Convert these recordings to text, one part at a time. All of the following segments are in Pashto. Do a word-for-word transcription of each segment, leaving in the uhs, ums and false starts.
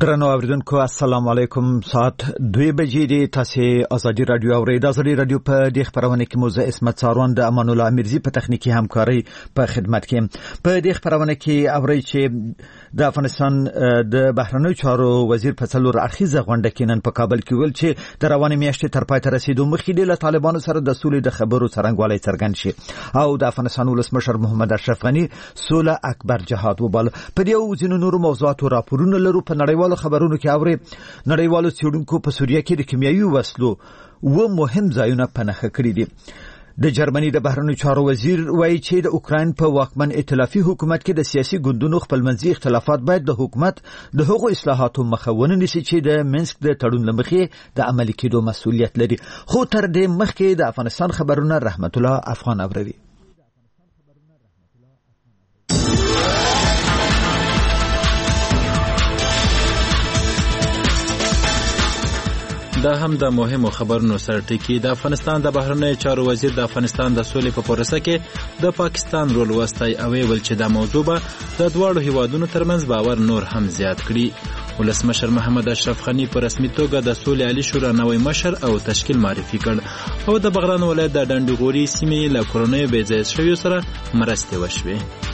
درنو اوریدونکو السلام علیکم. ساعت دوی بجې دي. تاسو ازادي رادیو اورئ. د ازادي رادیو په دې خبرونه کې موزه اسمت څارون د امان الله امیرزی په تخنیکی همکاري په خدمت کې. په دې خبرونه کې اورئ چې د افغانستان د بهرنیو چارو وزیر په څلور اړخیزه غونډه کې نن په کابل کې ویل چې د روانې میاشتې تر پای ته رسیدو مخکې د طالبانو سره د سولې د خبرو څرنګوالی څرګند شي او د افغانستان ولسمشر محمد اشرف غنی سوله اکبر جهاد وباله. په دې او ځینو نورو موضوعاتو راپورونه لرو. په نړیوالو خبرونو کې اوري نړیوالو څېړونکو په سوریه کې د کیمیاوي وسلو و مهم ځایونه په نښه کړي دي. د جرمني د بهرنیو چارو وزیر وایي چې د اوکراین په واکمن ائتلافي حکومت کې د سیاسي ګوندونو خپلمنځي اختلافات باید د حکومت د هغو اصلاحاتو مخه ونیسي چې د منسک د تړون له مخې د عملي کېدو مسؤلیت لري. خو تر دې مخکې د افغانستان خبرونه رحمت الله افغان اوروي. دا هم د مهمو خبرونو سرټکی. د افغانستان د بهرنیو چارو وزیر د افغانستان د سولې په پروسه کې د پاکستان رول وستای او ویل چې دا موضوع به د دواړو هیوادونو ترمنځ باور نور هم زیات کړي. ولسمشر محمد اشرف غنی په رسمي توګه د سولې عالی شورا نوی مشر او تشکیل معرفي کړ او د بغلان ولایت د ډنډغوري سیمې له کورونیو بې ځای شویو سره مرستې وشوې.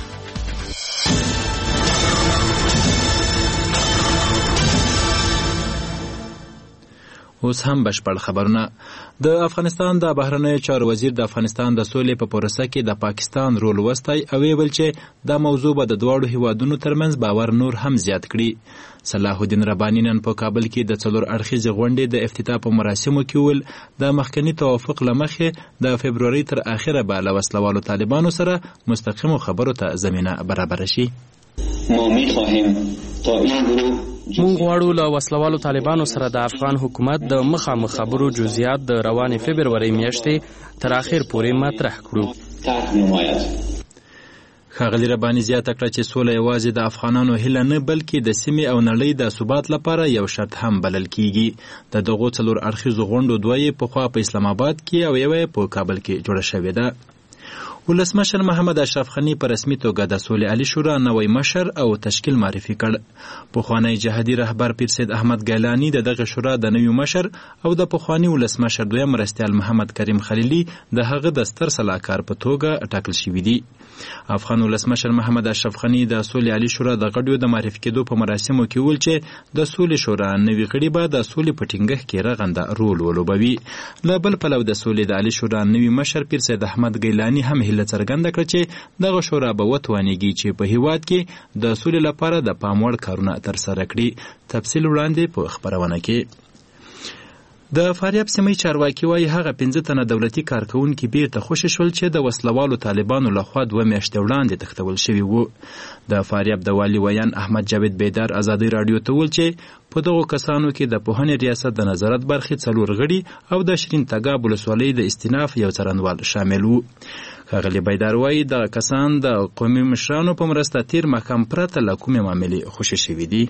اوس هم بشپړ خبرونه. د افغانستان د بهرنیو چارو وزیر د افغانستان د سولې په پروسه کې د پاکستان رول وستای او ویل چې دا موضوع به د دواړو هیوادونو ترمنځ باور نور هم زیات کړي. صلاح الدین ربانی نن په کابل کې د څلور اړخیزې غونډې د افتتاح په مراسمو کې ویل د مخکني توافق له مخې د فبروري تر اخره به له وسلوالو طالبانو سره مستقیمو خبرو ته زمینه برابر شي. ما می‌خواهیم تا این گروه مونږ غواړو له وسلوالو طالبانو سره د افغان حکومت د مخامخ خبرو جزئیات د روانې فبروري میاشتې تر اخر پورې مطرح کړو. ښاغلي رباني زیاته کړه چې سوله یوازې د افغانانو هیله نه بلکې د سیمې او نړۍ د ثبات لپاره یو شرط هم بلل کیږي. د دغو څلور اړخیزو غونډو دوه یې پخوا په اسلام آباد کې او یوه په کابل کې جوړه شوې ده. ولسمشر محمد اشرف غنی په رسمي توګه د سولې عالی شورا نوی مشر او تشکیل معرفي کړ. پخوانی جهادي رهبر پیر سید احمد ګیلانی د دغه شورا د نوی مشر او د پخوانی ولسمشر دویم مرستیال محمد کریم خلیلی د هغه د ستر سلاکار په توګه ټاکل شوي دي. افغان ولسمشر محمد اشرف غنی د سولې عالی شورا د غړیو د معرفي کېدو په مراسمو کې ویل چې د سولې شورا نوي غړي به د سولې په ټینګښت کې رغنده رول ولوبوي. له بل پلوه د سولې د عالی شورا نوي مشر پیر سید احمد ګیلانی هم هیله څرګنده کړه چې دغه شورا به وتوانیږي چې په هیواد کې د سولې لپاره د پام وړ کارونه ترسره کړي. تفصیل وړاندې په خبرونه کې. د فاریاب سیمې چارواکي وایي هغه پنځه تنه دولتي کارکونکي بیرته خوشي شول چې د وسلوالو طالبانو لخوا دوه میاشتې وړاندې تښتول شوي وو. د فاریاب د والي ویان احمد جاوید بیدار ازادي راډیو ته ویل چې په دغو کسانو کې د پوهنې ریاست د نظارت برخې څلور غړي او د شیرین تګاب ولسوالۍ د استیناف یو څارنوال شامل وو. ښاغلي بیدار وایي دغه کسان د قومي مشرانو په مرسته تیر محکم پرته له کومې معاملې خوشي شوي دي.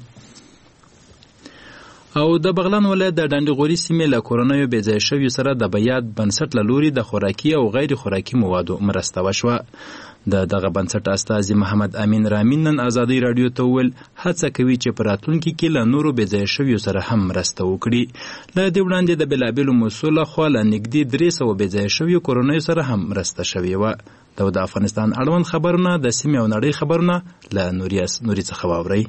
او د بغلان ولایت د ډنډغوري سیمې له کورونیو بې ځای شویو سره د بیات بنسټ له لوري د خوراکي او غیر خوراکي موادو مرسته وشوه. د دغه بنسټ استازي محمد امین رامین نن ازادي راډیو ته وویل هڅه کوي چې په راتلونکي کې له نورو بې ځای شویو سره هم مرسته وکړي. له دې وړاندې د بېلابېلو موضوع لخوا له نږدې درې سوه بې ځای شویو کورنیو سره هم مرسته شوې وه. د افغانستان اړوند خبرونه د سیمې او نړۍ خبرونه له نوري څخه واورئ.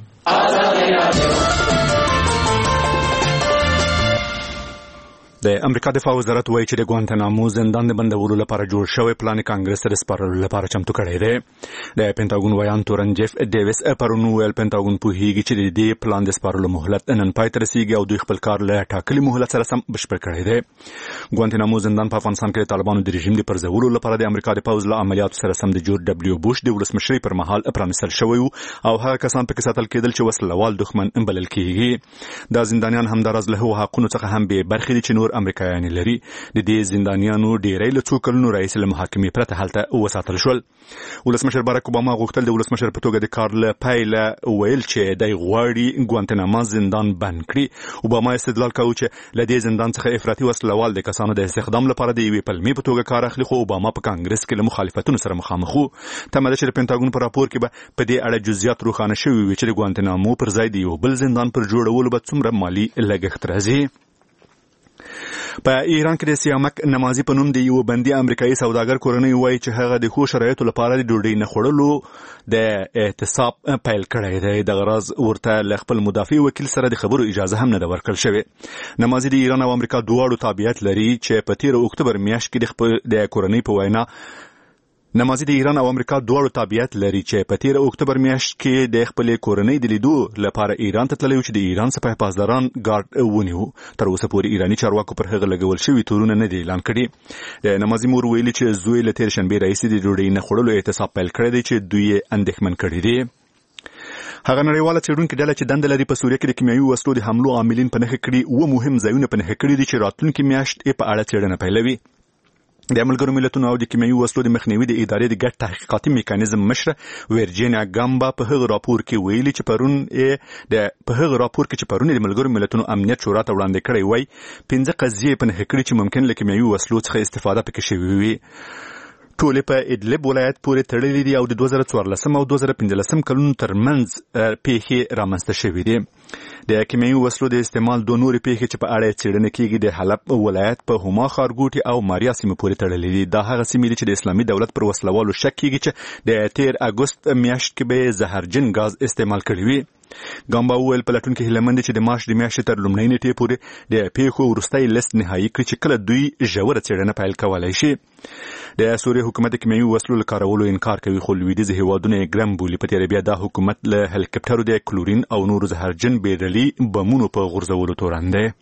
د امریکا دفاع وزارت وایي چې د ګوانتانامو زندان د بندولو لپاره جوړ شوی پلان کانګرس ته د سپارلو لپاره چمتو کړی دی. د پینټاګون ویان تورن جیف ډیویس پرون ویل پینټاګون پوهیږي چې د دې پلان د سپارلو مهلت نن پای ته رسیږي او دوی خپل کار له ټاکلي مهلت سره سم بشپړ کړی دی. ګوانتانامو زندان په افغانستان کې د طالبانو د رژیم د پرځولو لپاره د امریکا د پوځ له عملیاتو سره سم د جورج ډبلیو بوش د ولسمشرۍ پر مهال پرانیستل شوی او هغه کسان پکې ساتل کېدل چې وسلوال دښمن بلل کېږي. دا زندانیان همداراز له هغو حقونو څخه هم بې برخې دي چې نور نور امریکایان لري. د دې زندانیانو ډیری له څو کلونو راهیسې له محاکمې پرته هلته وساتل شول. ولسمشر باراک اوباما غوښتل د ولسمشر په توګه د کار له پیله ویل چې دی غواړي ګوانتناما زندان بند کړي. اوباما استدلال کوي چې له دې زندان څخه افراطي وسلوال د کسانو د استخدام لپاره د یوې پلمې په توګه کار اخلي، خو اوباما په کانګرس کې له مخالفتونو سره مخامخ وو. تمه ده چې د پینټاګون په راپور کې به په دې اړه جزئیات روښانه شوي وي چې د ګوانتنامو پر ځای د یو بل زندان پر جوړولو به څومره مالي لګښت راځي. په ایران کې د سیامک نمازي په نوم د یو بندي امریکایي سوداګر کورنۍ وایي چې هغه د ښو شرایطو لپاره د ډوډۍ نه خوړلو د اعتصاب پیل کړی دی. د غرض ورته له خپل مدافع وکیل سره د خبرو اجازه هم نه ده ورکړل شوې. نمازي د ایران او امریکا دواړو تابعیت لري چې په تیر اکتوبر میاشت کې د خپل د کورنۍ په وینا نمازي د ایران او امریکا دواړو تابعیت لري چې په تیر اکتوبر میاشت کې د خپل کورنۍ د لیدو لپاره ایران ته تللی و چې د ایران سپاه پاسداران ګارد ونیو. تر اوسه پورې ایراني چارواکو پر هغه لګول شوي تورونه نه دي اعلان کړي. د نمازي مور ویلي چې زوی له تیر شنبې راهیسې د ډوډۍ نه خوړلو اعتصاب پیل کړی دی چې دوی یې اندېښمن کړي دي. هغه نړیواله څېړونکې ډله چې دنده لري په سوریه کې د کیمیاوي وسلو د حملو عاملین په نښه کړي اووه مهم ځایونه په نښه کړي دي چې راتلونکي میاشت یې په اړه څېړنه پیلوي. د ملګرو ملتونو او د کیمیاوي وسلو د مخنیوي د ادارې د ګډ تحقیقاتي میکانیزم مشره ورجینیا ګامبا په هغه راپور کې ویلي چې پرون د په هغه راپور کې چې پرون د ملګرو ملتونو امنیت شورا ته وړاندې کړی وای پنځه قضیې په نښه کړي چې ممکن له کیمیاوي وسلو څخه استفاده پکې شوې وي. ټولې په ادلب ولایت پورې تړلې دي او د دوه زره څوارلسم او دوه زره پنځلسم کلونو ترمنځ پیښې رامنځته شوې دي. د کیمیاوي وسلو د استعمال دوه نورې پیښې چې په اړه څېړنه کیږي د حلب ولایت په هما ښارګوټي او ماریا سیمې پورې تړلې دي. دا هغه سیمې دي چې د اسلامي دولت پر وسلوالو شک کیږي چې د تیر اګوست میاشت کې به زهرجن غاز استعمال کړی وي. ګامبا وویل په لټون کې هیلمند چې د مارچ د میاشتې تر لومړۍ نیټې پورې د پیښو وروستی لیست نهایي کړي چې کله دوی ژوره څېړنه پیل کولی شي. د سوریې حکومت د کیمیاوي وسلو له کارولو انکار کوي، خو لویدیځ هیوادونه یې ګرم بولي. په تېره بیا دا حکومت له هلیکاپټرو د کلورین او نورو زهرجن بیرلي بمونو په غورځولو تورن دی.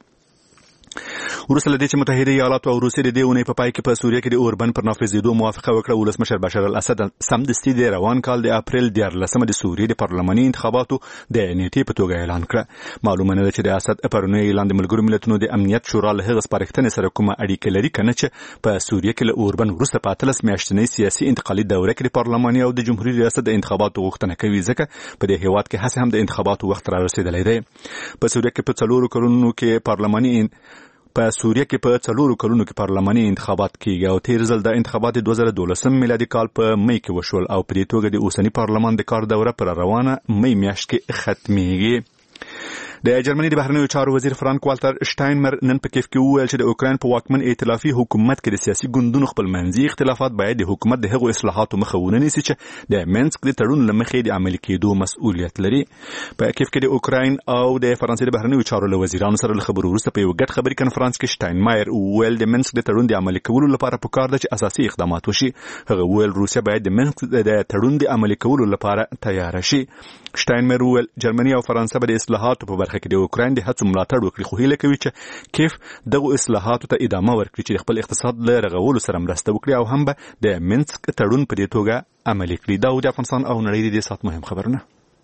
وروسته له دې چې متحده ایالاتو او روسیې د دې اونۍ په پای کې په سوریه کې د اوربند پر نافذېدو موافقه وکړه، ولسمشر بشار الاسد سمدستي د روان کال د اپریل دیارلسمه د سوریې د پارلماني انتخاباتو د نیټې په توګه اعلان کړه. معلومه نه ده چې د اسد پرونی اعلان د ملګرو ملتونو د امنیت شورا له هغه سپارښتنې سره کومه اړیکه لري که نه چې په سوریه کې له اوربند وروسته په اتلس میاشتنۍ سیاسي انتقالي دوره کې د پارلماني او د جمهوري ریاست د انتخاباتو غوښتنه کوي، ځکه په دې هیواد کې هڅه هم د انتخاباتو وخت را رسېدلی دی. په سوریه کې په څلورو کلونو کې پارلماني په سوریه کې په څلورو کلونو کې پارلماني انتخابات کیږي او تیر ځل د انتخابات دوه زره دولسم میلادي کال په مې کې وشول او په دې توګه د اوسني پارلمان د کار دوره پر روانه مې میاشت کې ختمېږي. د جرمني د بهرنیو چارو وزیر فرانک والتر شټاینمر نن په کیف کې وویل چې د اوکراین په واکمن ائتلافي حکومت کې د سیاسي ګوندونو خپلمنځي اختلافات باید د حکومت د هغو اصلاحاتو مخه ونه نیسي چې د مینسک د تړون له مخې د عملي کېدو مسؤلیت لري. په کیف کې د اوکراین او د فرانسې د بهرنیو چارو له وزیرانو سره له خبرو وروسته په یو ګډ خبري کنفرانس کې شټاینمایر وویل د مینسک د تړون د عملي کولو لپاره پکار ده چې اساسي اقدامات وشي. هغه وویل روسیا باید د مینسک د تړون د عملي کولو لپاره تیار شي. شټاینمایر وویل جرمني او فرانسه به د اصلاحاتو په برخه کې د اوکراین د هڅو ملاتړ وکړي، خو هیله کوي چې کیف دغه اصلاحاتو ته ادامه ورکړي چې خپل اقتصاد له رغولو سره مرسته وکړي او هم به د مینسک تړون په دې توګه عملي کړي. دا د افغانستان او نړۍ د دې سات مهم خبرونه.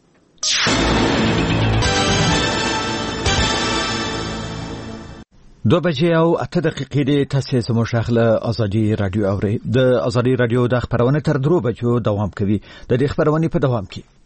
دو بجې او اته دقیقې د تاسې زموږ غږ له ازادي رادیو اورئ. د ازادي رادیو د خبرونه تر درو بجو دوام کوي. د دې خبرونې په دوام کې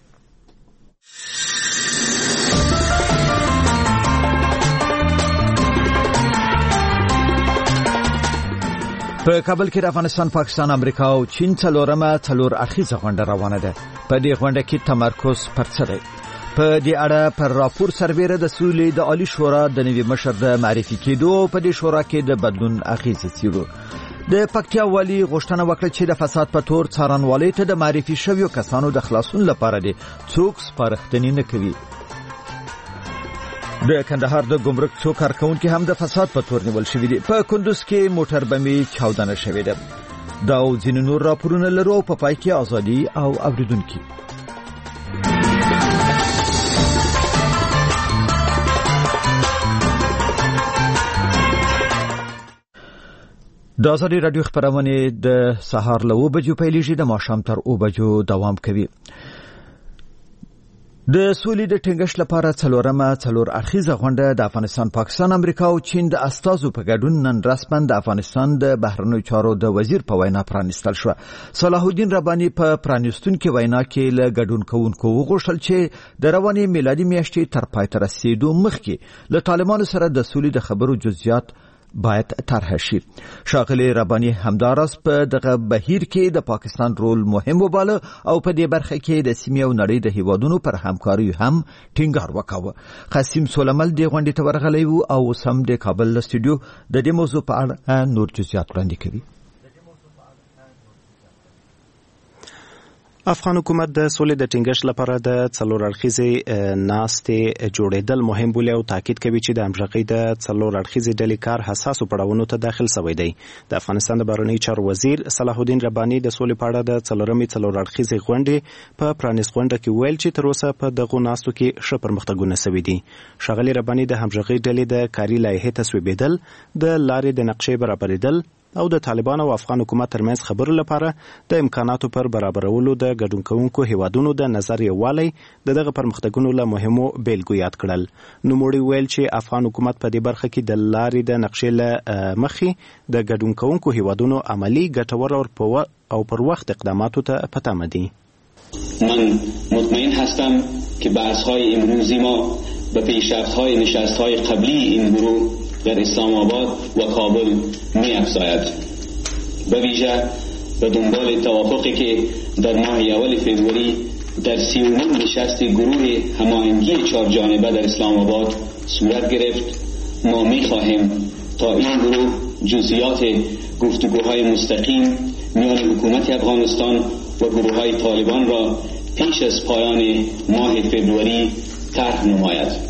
په کابل کې د افغانستان، پاکستان، امریکا او چین څلورمه څلور اړخیزه غونډه روانه ده. په دې غونډه کې تمرکز پر څه دی؟ په دې اړه پر راپور سربېره د سولې د عالی شورا د نوي مشر د معرفي کېدو په دې شورا کې د بدلون اغېزې څېړو. د پکتیا والي غوښتنه وکړه چې د فساد په تور څارنوالۍ ته د معرفي شویو کسانو د خلاصون لپاره دي څوک سپارښتنې نه کوي. د کندهار د ګمرک څو کارکونکي هم د فساد په تور نیول شوي دي. په کندوز کې موټر بمې چاودنه شوې ده. دا او ځینې نور راپورونه لرو او په پای کې ازادي او اوریدونکي. د ازادي رادیو خبرونه د سهار له اوه بجو پیلېږي، د ماښام تر اوه بجو دوام کوي. د سولې د ټینګښت لپاره څلورمه څلور اړخیزه غونډه د افغانستان، پاکستان، امریکا او چین د استازو په ګډون نن رسماً د افغانستان د بهرنیو چارو د وزیر په وینا پرانیستل شو. صلاح الدین رباني په پرانیستونکو وینا کې له ګډون کوونکو وغوښتل چې د روانې میلادي میاشتې تر پای ته رسیدو مخکې له طالبانو سره د سولې د خبرو جزئیات باید طرح شي. ښاغلي رباني همداراز په دغه بهیر کې د پاکستان رول مهم وباله او په دې برخه کې د سیمې او نړۍ د هیوادونو پر همکاري هم ټینګار وکاوه. قاسم سولمل د غونډې ته ورغلی و او سم د کابل استودیو د دې موضوع په اړه نور جزئیات وړاندې کوي. افغان حکومت د سولې د ټینګښت لپاره د څلور اړخیزې ناستې جوړېدل مهم بولي او تاکید کوي چې د همغږۍ د څلور اړخیزې ډلې کار حساسو پړاوونو ته داخل شوی دی. د افغانستان د بهرنیو چارو وزیر صلاح الدین رباني د سولې په اړه د څلورمې څلور اړخیزې غونډې په پرانیست غونډه کې ویل چې تر اوسه په دغو ناستو کې ښه پرمختګونه شوي دي. ښاغلي رباني د همغږۍ ډلې د کاري لایحې تصویبېدل، د لارې د نقشې برابرېدل او د طالبان او افغان حکومت ترمنځ خبرو لپاره د امکاناتو پر برابرولو د ګډون کوونکو هیوادونو د نظر یووالی د دغه پرمختګونو له مهمو بیلګو یاد کړل. نوموړي ویل چې افغان حکومت په دې برخه کې د لارې د نقشې له مخې د ګډون کوونکو هیوادونو عملی ګټور او پر وخت اقداماتو ته په تمه دي. من مطمئن هستم که بحث‌های امروزی ما به پیشرفت‌های نشست‌های قبلی این گروه در اسلام آباد و کابل می افزاید. به ویژه به دنبال توافقی که در ماه اول فوریه در سیومین نشست گروه هماهنگی چهار جانبه در اسلام آباد صورت گرفت، ما می خواهیم تا این گروه جزئیات گفتگوهای مستقیم میان حکومت افغانستان و گروه‌های طالبان را پیش از پایان ماه فوریه طرح نماید.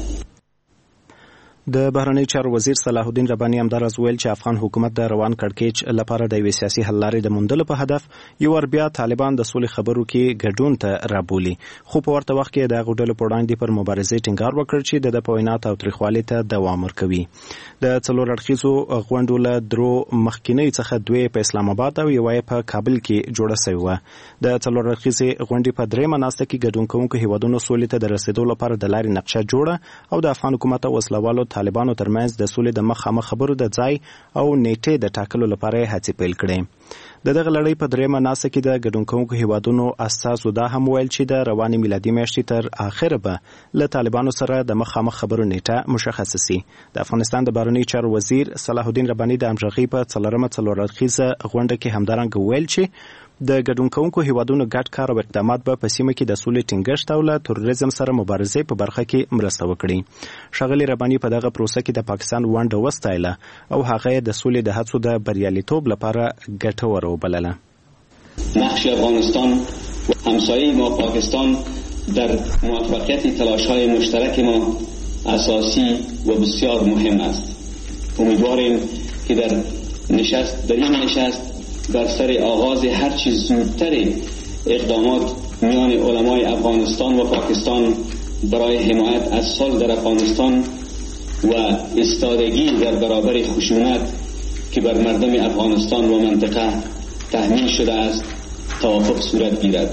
د بهرنیو چارو وزیر صلاح الدین رباني همداراز ویل چې افغان حکومت د روان کړکېچ لپاره د یوې سیاسي حل لارې د موندلو په هدف یو ور بیا طالبان د سولې خبرو کې ګډون ته رابولي، خو په ورته وخت کې د هغو ډلو په وړاندې پر مبارزې ټینګار وکړ چې د په وینا تاوتریخوالي ته دوام ورکوي. د څلور اړخیزو غونډو له درو مخکینیو څخه دوی په اسلام آباد او یوه په کابل کې جوړه شوې وه. د څلور اړخیزې غونډې په درېیمه ناسته کې ګډون کوونکو هیوادونو سولې ته د رسېدو لپاره د لارې نقشه جوړه او د افغان حکومت او وسلوالو طالبانو ترمنځ د سولې د مخامخ خبرو د ځای او نیټې د ټاکلو لپاره هڅې پیل کړې. د دغه لړۍ په درېیمه ناسته کې د ګډون کوونکو هیوادونو استازو دا هم ویل چې د روانې میلادي میاشتې تر اخره به له طالبانو سره د مخامخ خبرو نیټه مشخصه سي. د افغانستان د بهرنیو چارو وزیر صلاح الدین رباني د همغږۍ په څلورمه څلور اړخیزه غونډه کې همدارنګه ویل چې د ګډون کوونکو هیوادونو ګډ کار او اقدامات به په سیمه کې د سولې ټینګښت او له تروریزم سره مبارزې په برخه کې مرسته وکړي. ښاغلي رباني په دغه پروسه کې د پاکستان ونډه وستایله او هغه د سولې د هڅو د بریالیتوب لپاره ګټوره وبلله. نقش افغانستان و همسایه ما پاکستان در موفقیت تلاش‌های مشترک ما اساسی و بسیار مهم است. امیدواریم که در نشست در این نشست بر سر آغاز هر چیز زودتر اقدامات میان علمای افغانستان و پاکستان برای حمایت از صلح در افغانستان و ایستادگی در برابر خشونت که بر مردم افغانستان و منطقه تحمیل شده است توافق صورت گیرد.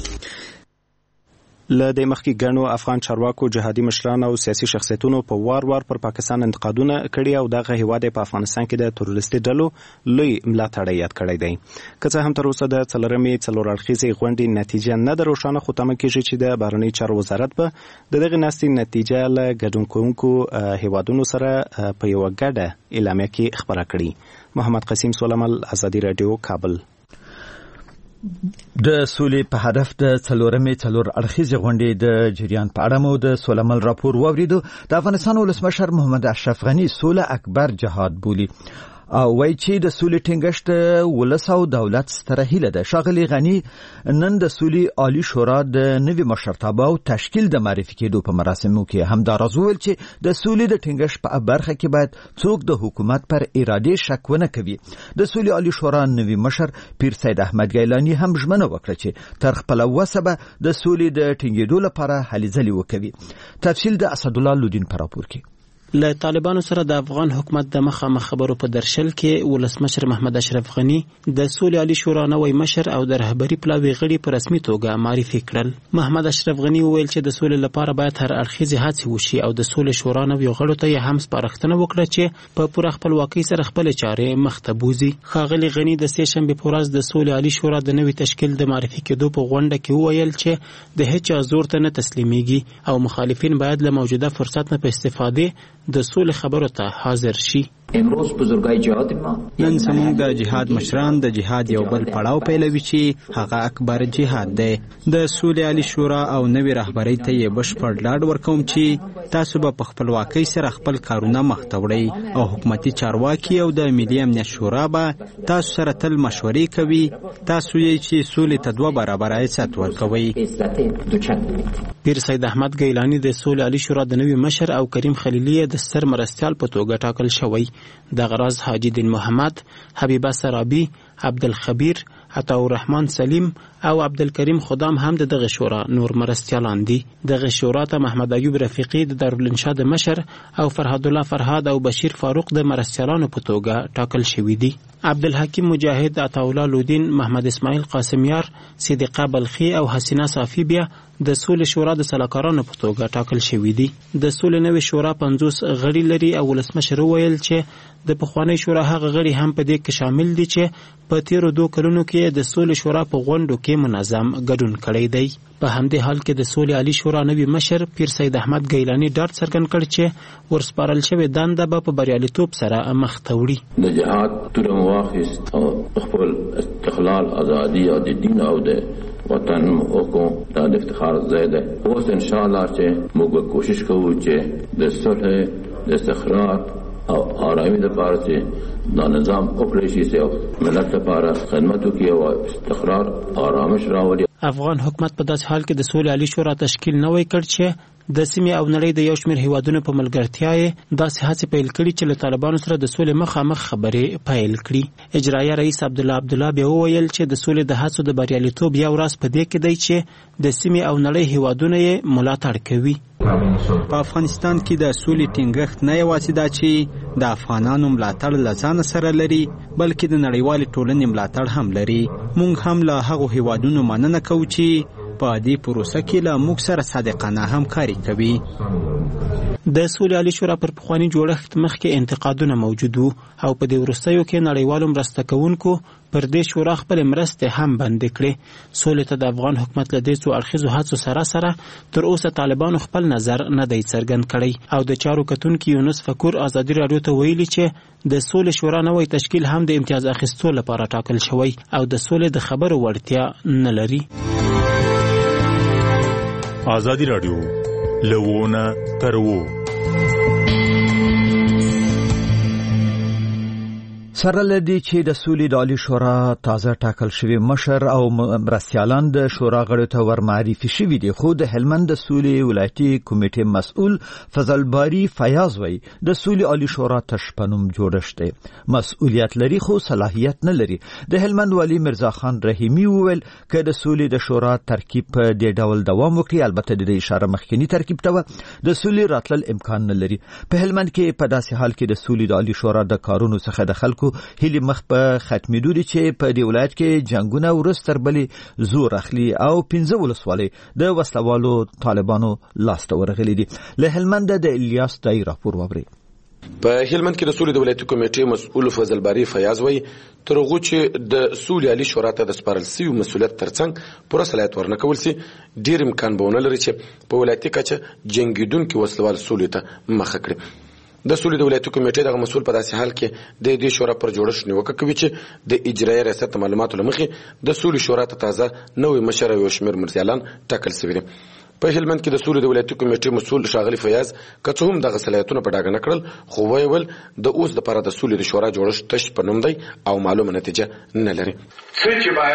له دې مخکې ګڼو افغان چارواکو، جهادي مشران او سیاسي شخصیتونو په وار وار پر پاکستان انتقادونه کړي او دغه هیواد په افغانستان کې د تروریستي ډلو لوی ملاتړی یاد کړی دی. که څه هم تر اوسه د څلورمې څلور اړخیزې غونډې نتیجه نه ده روښانه، خو تمه کېږي چې د بهرنیو چارو وزارت به د دغې ناستې نتیجه له ګډون کوونکو هیوادونو سره په یوه ګډه اعلامیه کې خپره کړي. محمد قسیم سولمل، ازادي راډیو، کابل. د سولې په هدف د څلورمې څلور اړخیزې غونډې د جریان په اړه مو د سولمل راپور واوریدو. د افغانستان ولسمشر محمد اشرف غني سوله اکبر جهاد بولي او وایي چې د سولې ټینګښت ولس او دولت ستره هیله ده. ښاغلي غني نن د سولې عالی شورا د نوي مشرتابه او تشکیل د معرفي کېدو په مراسمو کې همداراز وویل چې د سولې د ټینګښت په برخه کې باید څوک د حکومت پر اراده شک ونه کوي. د سولې عالی شورا نوي مشر پیر سید احمد ګیلاني هم ژمنه وکړه چې تر خپل وسه به د سولې د ټینګېدو لپاره هلې ځلې وکوي. تفصیل د اسدالله لودین په راپور کې. له طالبانو سره د افغان حکومت د مخامخ خبرو په درشل کې ولسمشر محمد اشرف غنی د سولې عالی شورا نوی مشر او د رهبری پلاوی غړي په رسمي توګه معرفي کړل. محمد اشرف غنی وویل چې د سولې لپاره باید هر اړخیزې هڅې وشي او د سولې شورا نوی غړو ته یې هم سپارښتنه وکړه چې په پوره خپلواکۍ سره خپل چارې مخ ته بوزي. ښاغلي غنی د سې شنبې په ورځ د سولې عالی شورا د نوي تشکیل د معرفي کېدو په غونډه کې وویل چې د هیڅ زور ته نه تسلیمیږي او مخالفین باید له موجوده فرصت نه په استفاده د سولې خبرو ته حاضر شي. امروز بزرگای جهاد ما نن زموږ د جهاد مشران د جهاد یو بل پړاو پیلوي چې هغه اکبر جهاد دی. د سولې عالی شورا او نوی رهبری ته یې بشپړ ډاډ ورکوم چې تاسو به په خپلواکۍ سره خپل کارونه مخ ته وړئ او حکومتي چارواکي او د ملي امنیت شورا به تاسو سره تل مشورې کوي. تاسو یې چې سولې ته دوه برابره عزت ورکوي. پیر سید احمد ګیلانی د سولې عالی شورا د نوی مشر او کریم خلیلی د سر مرستیال په توګه ټاکل شوی. د غراز حاجی دین محمد، حبیبه سرابی، عبدالخبیر، عطاءالرحمن سلیم او عبدالکریم خدام هم د دغه شورا نور مرستیالان دي. دغه شورا ته محمد ایوب رفیقی د دارالانشا د مشر او فرهاد الله فرهاد او بشیر فاروق د مرستیالانو په توګه ټاکل شوي دي. عبدالحکیم مجاهد، عطاءالله لودین، محمد اسماعیل قاسمیار، صدیقه بلخی او حسینه صافی بیا د سولې شورا د سلاکارانو په توګه ټاکل شوي دي. د سولې نوې شورا پنځوس غړي لري او ولسمشر وویل چې د پخوانۍ شورا هغه غړي هم په دې کې شامل دي چې په تیرو دوه کلونو کې د سولې شورا په غونډو کې منظم ګډون کړی دی. په همدې حال کې د سولې عالی شورا نوی مشر پیر سید احمد ګیلانی ډاډ څرګند کړ چې ورسپارل شوې دنده به په بریالیتوب سره مخ ته وړي. د جهاد توره واخیست او خپل استقلال ازادي او د دین او د وطن حکم دا د افتخار ځای دی. اوس ان شاء الله چې موږ کوشش کوو چې د صلح، د استقرار او آرامي لپاره چې دا نظام وکړی شي چې ملت لپاره خدمت وکړي او استقرار آرامش راولي. افغان حکومت په داسې حال کې د سولې عالی شورا تشکیل نوی کړ چې د سیمې او نړۍ د یو شمېر هیوادونو په ملګرتیا یې داسې هڅې پیل کړي چې له طالبانو سره د سولې مخامخ خبرې پیل کړي. اجرایه رئیس عبدالله عبدالله بیا وویل چې د سولې د هڅو د بریالیتوب یو راز په دې کې دی چې د سیمې او نړۍ هیوادونه یې ملاتړ کوي. په افغانستان کې د سولې ټینګښت نه یوازې دا چې د افغانانو ملاتړ له ځان سره لري بلکې د نړیوالې ټولنې ملاتړ هم لري. موږ هم له هغو هیوادونو مننه کوو چې په دې پروسه کې له موږ سره صادقانه همکاري کوي. د سولې عالی شورا پر پخواني جوړښت مخکې انتقادونه موجود وو او په دې وروستیو کې نړیوالو مرسته کوونکو پر دې شورا خپل مرستې هم بندې کړې. سولې ته د افغان حکومت له دې څو اړخیزو هڅو سره سره تر اوسه طالبانو خپل نظر نه دی څرګند کړی او د چارو کتونکي یونس فکور ازادي راډیو ته ویلي چې د سولې شورا نوی تشکیل هم د امتیاز اخیستو لپاره ټاکل شوی او د سولې د خبرو وړتیا نه لري. ازادي راډیو لوونه ترو سره لدی چې د سولې د عالی شورا تازه ټاکل شوی مشر او مرستیالان د شورا غړو ته ورمعرفي شوي دي، خو د هلمند د سولې ولایتي کمیټې مسؤل فضل باری فیاض وایي د سولې عالی شورا تشپنوم جوړښت دی، مسؤلیت لري خو صلاحیت نه لري. د هلمند والی مرزا خان رحیمی وویل که د سولې د شورا ترکیب په دې ډول دوام وکړي، البته د اشاره مخکنی ترکیب ته د سولې راتلل امکان نه لري. په هلمند کې په داسې حال کې د سولې د عالی شورا د کارونو څخه د خلکو هیلی مخ په ختمېدو دي چې په دې ولایت کې جنگونه ورس تر بلې زور اخلي او پنځه ولسوالۍ د وسلوالو طالبانو لاسته ورغلي دي. له هلمند د الیاس دای راپور ووري. په هلمند کې د سولې د ولایتي کمیټې مسؤل فضل باری فیاض وایي تر هغو چې د سولې عالی شورا ته د سپارل سوي مسؤلیت ترڅنګ پوره صلاحیت ورنه کول سي، ډېر امکان به ونه لري چې په ولایتي کچه جنګېدونکي وسلوال سولې ته مخه کړي. د سولې د ولایتي کمیټې دغه مسؤل په داسې حال کې د دې شورا پر جوړښت نیوکه کوي چې د اجرایي ریاست معلوماتو له مخې د سولې شورا ته تازه نوی مشر او یو شمېر مرستیالان ټاکل سوي دي. په هلمند کې د سولې د ولایتي کمیټې مسؤل ښاغلي فیاض که څه هم دغه صلاحیتونه په ډاګه نه کړل، خو ویل د اوس دپاره د سولې د شورا جوړښت تش په نوم دی او معلومه نتیجه نه لري. څه چې باید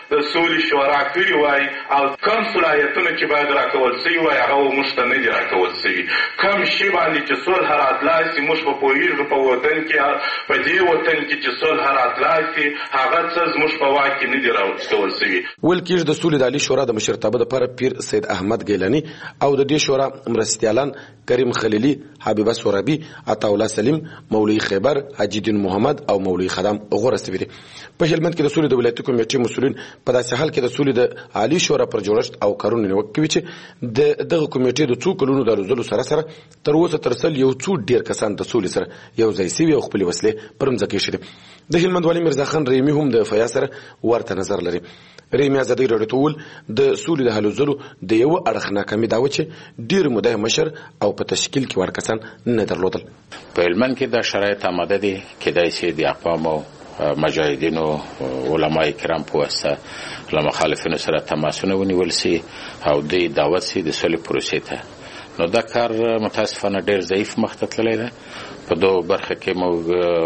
د سولې شورا کړي وای او کوم صلاحیتونه چې باید راکول شوي وای هغه موږ ته نه دي راکول شوي. کوم شی باندې چې صلح راتلای موږ په پوهیږو په وطن کې په دې وطن کې چې صلح راتلای هغه څه زموږ په واک کې نه دي راکول شوي. ویل کېږي د سولې د عالي شورا د مشرتابه لپاره پیر سید احمد ګیلاني او د دې شورا مرستیالان کریم خلیلی، حبیبه سورابي، عطاالله سلیم، مولوی خیبر، حاجی دین محمد او مولوی خدام غوره استوي. په هلمند کې د سولې د ولایتي کمیټې مسؤلین په داسې حال کې د سولې د عالي شورا پر جوړښت او کارونه نیوکه کوي چې د دغه کمیټې د څو کلونو د روزلو سره سره تر اوسه ترسل یو څو ډیر کسان د سولې سره یو ځای شوي او خپلې وسلې پر مځکه ایښي دي. د هلمند والي میرزا خان ریمي هم د فیا سره ورته نظر لري. ریمي ازادي راډیو ته وویل د سولې د هلو ځلو د یو اړخ ناکامي دا و چې ډېر موده مشر او په تشکیل کې ور کسان نه درلودل. په هلمند کې د شرایط آماده دي کېدای شي د اقوامو مجاهدینو علماء کرام په واسطه له مخالفینو سره تماسونه ونیول شي او د دعوت شي د سولې پروسې ته. نو دا کار متاسفانه ډېر ضعیف مخ ته تللی دی. په دوه برخه کې موږ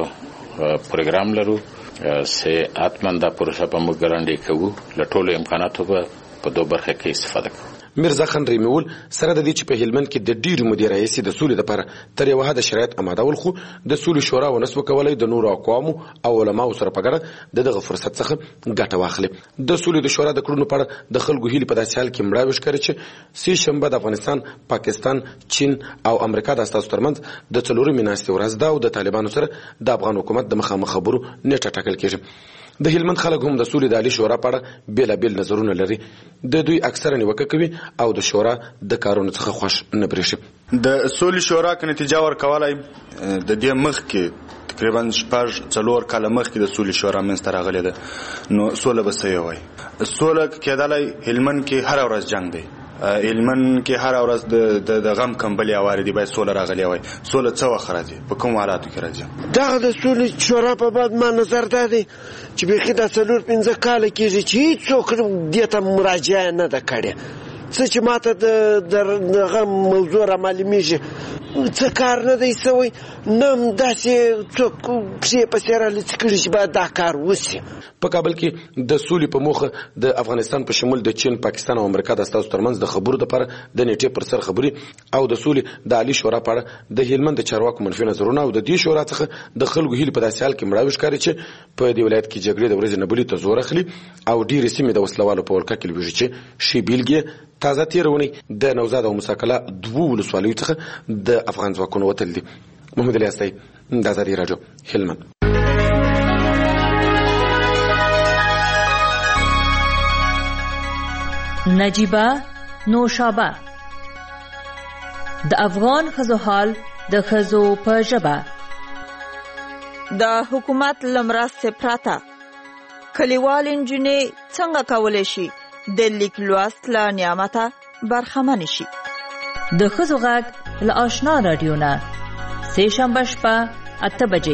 پروګرام لرو چې اتمن دا پروسه په موږ ګرانډي کوو له ټولو امکاناتو په دوه برخه کې استفاده کوو. میرزا خان ریمیول سره د دې چې په هلمند کې د ډیر مدیر رئیس د سولې لپاره تر یو حد شرایط آمادول خو د سولې شورا ونسو کولای د نور اقوامو او علماو سره په ګډه دغه فرصت څخه ګټه واخلي. د سولې د شورا د کړنو په اړه د خلکو هیلې په داسې حال کې مړاوي ښکاري چې سې شنبه د افغانستان، پاکستان، چین او امریکا د استازو ترمنځ د څلورمې ناستې ورځ ده او د طالبانو سره د افغان حکومت د مخامخ خبرو نیټه ټاکل کېږي. د هلمند خلک هم د سولې د عالي شورا په اړه بېلابېل نظرونه لري. د دوی اکثره نیوکه کوي او د شورا د کارونو څخه خوښ نه برېښي. د سولې شورا که نتیجه ورکولای د دې مخکې تقریبا شپږ څلور کاله مخکې د سولې شورا منځته راغلې ده، نو سوله به څه وای. سوله کېدلای هلمند کې هر ورځ جنگ دی، هلمند کې هر ورځ د د غم کمبلې اواردي، باید سوله راغلی وای. سوله څه وخت راځي، په کوم حالاتو کې راځي؟ دغه د سولې شورا په باب ما نظر دا دی چې بیخي دا څلور پنځه کاله کېږي چې هېڅوک دې ته مراجعه نه ده کړې. څه چې ما ته د دغه موضوع رامعلومېږي څه کار نه دی سوی، نه هم داسې څوک پسې پسې رالیڅ کړي چې باید دا کار وشي. په کابل کې د سولې په موخه د افغانستان په شمول د چین، پاکستان او امریکا د استازو ترمنځ د خبرو لپاره د نیټې پر سر خبرې او د سولې د عالي شورا په اړه د هلمند د چارواکو منفي نظرونه او د دې شورا څخه د خلکو هیلې په داسې حال کې مړاوي ښکاري چې په دې ولایت کې جګړې د ورځې نه بلې ته زور اخلي او ډېرې سیمې د وسلوالو په ولکه کې لویږي چې شی بیلګې تازه تیرونی د نوزاد او مساکله دوه ولسوالیو څخه د افغان ځواکونو وتل دي. محمد علي استای، د ازادي راډیو، هلمند. نجیبه نوشابه د افغان ښځو حال د ښځو په ژبه. د حکومت له مرستې پرته کلیوال نجونې څنګه کولی شي د لیک لوست له نعمته برخمن شي؟ د ښځو غږ له آشنا راډیو نه سه شنبه شپه اته بجې.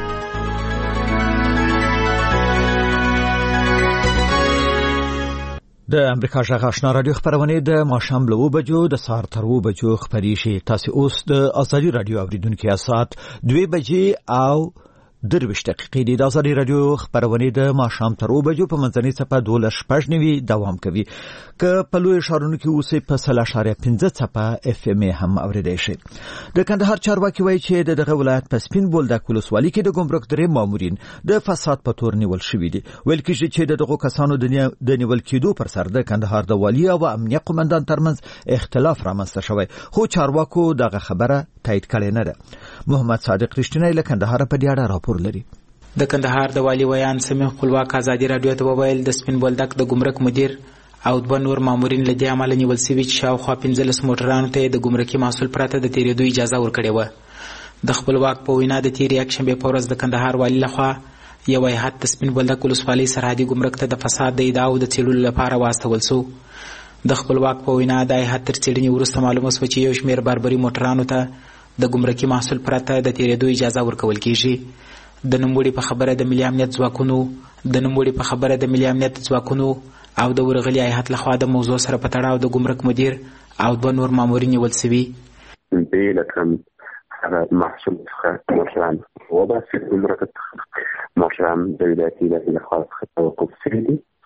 د امریکا غږ آشنا راډیو خبرونه د ماښام له اوه بجو د سهار تر اوه بجو خبرې شي. تاسو اوس د ازادي راډیو اوریدونکو ساعت دوه بجې او درویشت دقیقې د ازادي راډیو خبرونه د ماښام تر اوه بجو په منځنۍ څپه دوه شپږ نوي دوام کوي. که په لوی ښارونو کې اوسئ په سل اشاریه پنځه څپه اف ام هم اوریدای شئ. د کندهار چارواکي وایي چې دغه ولایت په سپین بولدک ولسوالۍ کې د ګمرک درې مامورین د فساد په تور نیول شوي دي. ویل کېږي چې دغه کسانو د نیول کېدو پر سر د کندهار د والي او امنیه قومندان ترمنځ اختلاف رامنځته شوی، خو چارواکو دغه خبره تایید کړې نه ده. محمد صادق رښتینی له کندهار په دې اړه راپور لري. د کندهار د والي ویان سمیع خپلواک ازادي راډیو ته وویل د سپین بولدک د ګمرک مدیر او دوه نور مامورین له دې امله نیول شوي چې شاوخوا پنځلس موټرانو ته د ګمرکي محصول پرته د تیرېدو اجازه ورکړې وه. د خپلواک په وینا د تېرې یکشنبې په ورځ د کندهار والي لخوا یو هیات د سپین بولدک ولسوالۍ سرحدي ګمرک ته د فساد د ادعاو د څېړلو لپاره واستول شو. د خپلواک په وینا د هیات تر څېړنې وروسته معلومه شوه چې یو شمېر باربري موټرانو ته د ګمرکي محصول پرته د تیرېدو اجازه ورکول کېږي. د نوموړي په خبره د ملي امنیت ځواکونو د نوموړي په خبره د ملي امنیت ځواکونو او د ورغلي هیات لخوا د موضوع سره په تړاو د ګمرک مدیر او دوه نور مامورین نیول شوي. لكن هذا محصول موشران وبس في المركز موشران دولتي التي خاص التوقف السيدي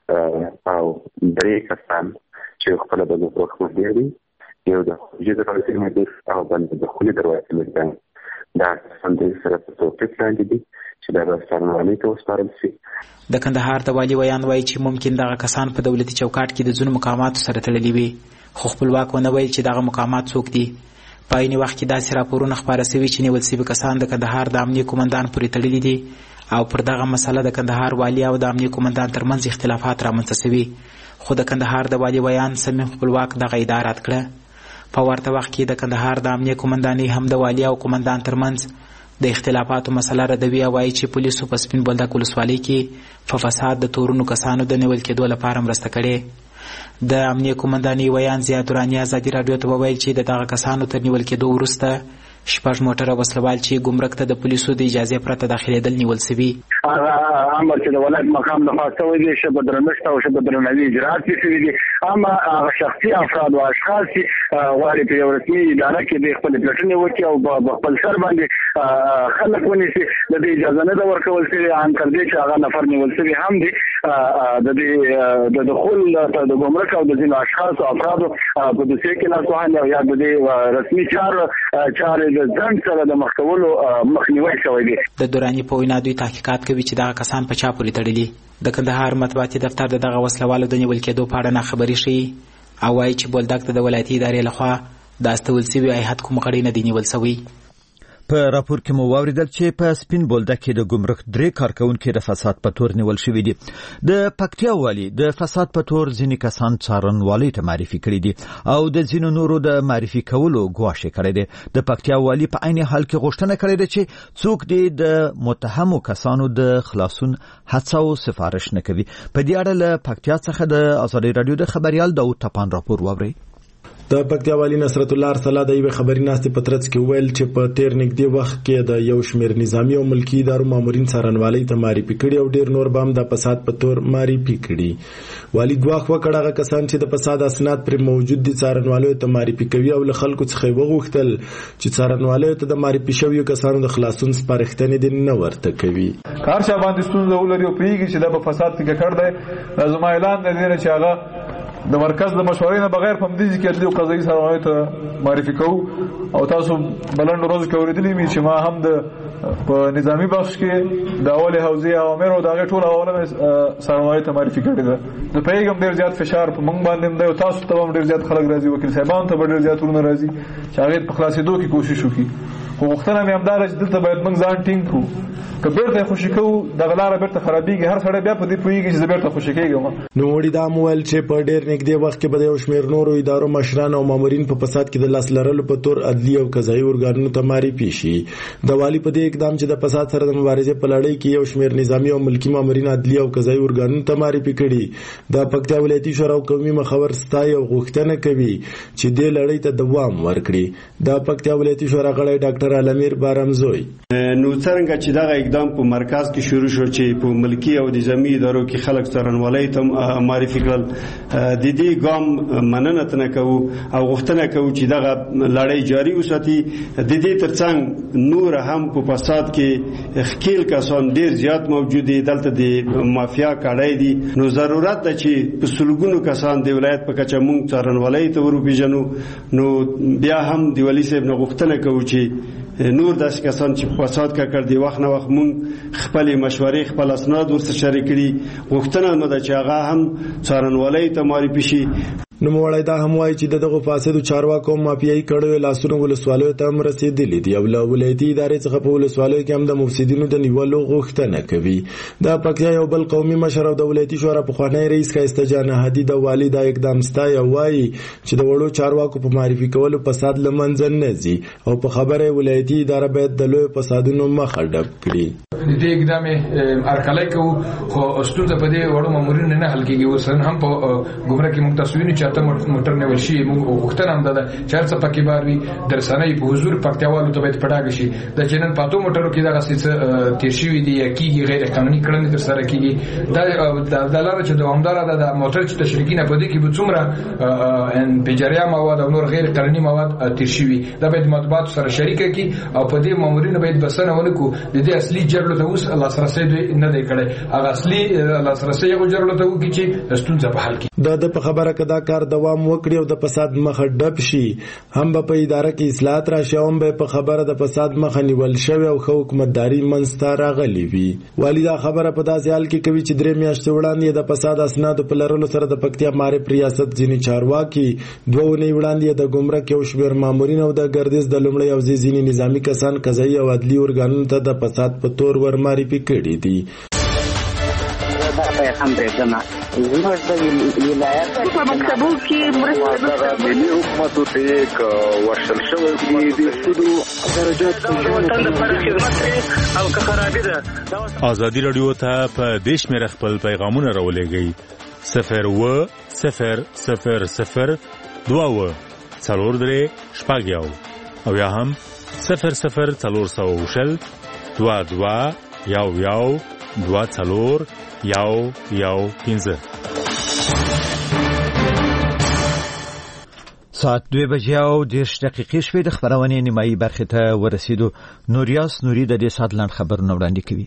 او درې کسان چې خپل د ګمرک مدیر دي، یو د خروجي دروازې مدیر او بل د دخولي دروازې مدیر. دا څنګه سره په توګه لاندې دي چې دا د څارنوالۍ ته وسپارل شي. د کندهار د والي ویان وایي چې ممکن دغه کسان په دولتي چوکاټ کې د ځینو مقاماتو سره تړلي وي، خو خپلواک ونه ویل چې دغه مقامات څوک دي. په عین وخت کې داسې راپورونه خپاره شوي چې نیول شوي کسان د کندهار د امنیه قومندان پورې تړلي دي او پر دغه مسله د کندهار والي او د امنیه قومندان ترمنځ اختلافات رامنځته شوي. خو د کندهار د والي ویان سمیم خپلواک دغه ادعا رد کړه. په ورته وخت کې د کندهار د امنیه قومندانۍ هم د والي او قومندان ترمنځ د اختلافاتو مسله ردوي او وایي چې پولیسو په سپین بولدک ولسوالۍ کې په فساد د تورونو کسانو د نیول کېدو لپاره مرسته کړې. د امنیه قومندانۍ ویان زیاد دراني ازادي راډیو ته وویل چې د دغه کسانو تر نیول کېدو وروسته شپږ موټره وسلوال چې ګمرک ته د پولیسو د اجازې پرته داخلېدل نیول شوي. امر چې د ولایت مقام لخوا شوی دی ښه به درنښت او ښه به درناوي اجرات یې شوي دي. اما هغه شخصي افراد او اشخاص چې غواړي په یو رسمي اداره کې د خپلې پلټنې وکړي او په خپل سر باندې خلک ونیسي، د دې اجازه نه ده ورکول شوې، ان تر دې چې هغه نفر نیول شوي هم دي. د دې د دخول د ګمرک او د ځینو اشخاصو او افرادو په دوسیه کې لاس وهنې او یا د دې رسمي چارو چارې د ځنډ سره د مخ کولو مخنیوی شوی دی. د دوراني په وینا دوی تحقیقات کوي چې دغه کسان په چا پورې تړلي. د کندهار مطبوعاتي دفتر د دغه وسلوالو د نیول کېدو په اړه ناخبري ښیي او وایي چې بولدک ته د ولایتي ادارې لخوا د استول سوي هیئت کوم غړی نه دی نیول سوی. په راپور کې مو واوریدل چې په سپین بولدک کې د ګمرک درې کارکونکي د فساد په تور نیول شوي دي. د پکتیا والي د فساد په تور ځینې کسان څارنوالۍ ته معرفي کړي دي او د ځینو نورو د معرفي کولو ګواښ یې کړی دی. د پکتیا والي په عین حال کې غوښتنه کړې ده چې څوک دې د متهمو کسانو د خلاصون هڅه او سفارش نه کوي. په دې اړه له پکتیا څخه د ازادي راډیو د خبريال داود تپان راپور واورئ. د پکتیا والی نصرت الله ارسلا د یوې خبري ناستې په ترڅ کې ویل چې په تیر نږدې وخت کې د یو شمېر نظامی او ملکی ادارو مامورین څارنوالۍ ته معرفي کړي او ډیر نور به هم د فساد په تور معرفي کړي. والي ګواښ وکړ هغه کسان چې د فساد اسناد پر موجود دي څارنوالۍ ته معرفي کوي او له خلکو څخه وغوښتل چې څارنوالۍ ته د معرفي شویو کسانو د خلاصون سپارښتنې دې نه ورته کوي. کار شاه باندې ستونزه ولري او پریږي چې د فساد څخه کړ دی لازم اعلان دی چې هغه د مرکز د مشورې نه بغیر په مدیز کې د قضایي څارنوالۍ ته معرفي کوو او تاسو بلند ورځ کې اوریدلی مې چې ما هم د په نظامی بخش کې د اول حوزې اوامر او دغه ټول اوله څارنوالۍ ته معرفي کړې ده. د پیغام ډیر زیات فشار په موږ باندې دی او تاسو ته هم ډیر زیات خلک راځي، وکیل صاحبان ته ډیر زیات ورونه راځي چې هغه په خلاصېدو کې کوشش وکړي. خو وختونه مې همدار چې دلته باید موږ ځان ټینګ کړو که بیرته خوشي کوو دغه لاره بیرته خرابېږي. هر سړی بیا په دې پوهېږي چې زه بیرته خوشي کېږم. نوموړي دا هم وویل چې په ډېر نږدې وخت کې به د یو شمېر نورو ادارو مشران او مامورین په فساد کې د لاس لرلو په تور عدلي او قضایي ارګانونو ته معرفي شي. د والي په دې اقدام چې د فساد سره د مبارزې په لړۍ کې یو شمېر نظامي او ملکي مامورین عدلي او قضایي ارګانونو ته معرفي کړي، د پکتیا ولایتي شورا او قومي مخور ستایي او غوښتنه کوي چې دې لړۍ ته دوام ورکړي. د پکتیا ولایتي شورا غړی ډاکټر علمیر بارمزوی نو څنګه چې دا اقدام په مرکز کې شروع شو چې په ملکی او نظامی ادارو کې خلک څارنوالۍ ته معرفي کړل، د دې ګام مننه تنه کوو او غوښتنه کوو چې دغه لړۍ جاري وساتي. د دې ترڅنګ نور هم په فساد کې خکیل کسان ډیر زیات موجود دي، دلته د مافیا کړای دي. نو ضرورت ده چې په سلګونو کسان د ولایت په کچه مونږ څارنوالۍ ته ورپېژنو. نو بیا هم د والي صاحب نه غوښتنه کوو چې نور داسې کسان چې فساد کړ دی وخت نه وخت مونږ خپل مشورې خپل اسناد ورسره شریک کړي. غوښتنه مو ده چې هغه هم څارنوالۍ ته معرفي شي. نوموړی دا هم وایي چې دغه فاسدو چارواکو مافیایي کړیو لاسونه ولسوالیو ته هم رسېدلي دي او له ولایتي ادارې څخه په ولسوالیو کې هم د مفسدینو د نیولو غوښتنه کوي. د پکتیا یو بل قومي مشر او د ولایتي شورا پخوانی رئیس ښایسته جان هادي د والي دا اقدام ستایي او وایي چې د وړو چارواکو په معرفي کولو فساد له منځه نه ځي او په خبره ولایتي اداره باید د لویو فسادونو مخه ډب کړي. د دې اقدام ارکلای کوو خو ستونزه په دې وړو مامورینو نه حل کېږي. اوس هم په ګمرک کې موږ تاسو وینو چې اته موټر نیول شي. موږ غوښتنه هم ده چې هر څه پکې بار وي د رسنۍ په حضور پکتیاوالو ته باید پټاګ شي د جنن پاتو موټرو کې دغه څه تیر شوی دی یا کیږي غیر قانوني کړنې تر سره کیږي. دا د لاره چې دوامدار ده د موټر چې تشریکینه په دې کې به څومره ان بجریه مواد او نور غیر قانوني مواد تیر شوی دا باید مطبوعات سره شریک کی او په دې مامورینو باید بسنه ونکو د دې اصلي جرلو ته اوس الله سره سي نه دی کړی هغه اصلي الله سره سي یو جرلو ته وکی چې ستونزه په حل کی. دا د په خبره کدا کار دوام وکړي او د فساد مخه ډب شي هم په اداره کې اصلاحات راشي هم په خبره د فساد مخه نیول شوی او حکومتداري منځته راغلي وي. والدا خبره په داسې حال کې کوي چې درې میاشتې وړاندې د فساد اسناد په لرلو سره د پکتیا معرف ریاست ځینی چارواکي دوه نه وړاندې د ګمرک یو شمېر مامورین او د ګردیز د لومړی او ځینی نظامی کسان قضایي او عدلي ارګانونو ته د فساد په تور ور معرفي کړي دي. هم برېښنا زموږ د ولایت په مکتبو کې مرسته د ملي حکومت ته یک ورشل شوی دی د سودو درجات او که خرابې ده. ازادي رادیو ته په دیش مې خپل پیغامونه راولېږئ صفر و صفر صفر صفر دوه و څلور درې شپږ یو او یا هم صفر صفر څلور سوه شل دوه دوه یو یو دوه څلور یو یو پنځه. ساعت دوه بجې او دېرش دقیقې شوې د خبرونې نیمایي برخې ته ورسېدو. نوریاس نوري د دې ساعت لاند خبرونه وړاندې کوي.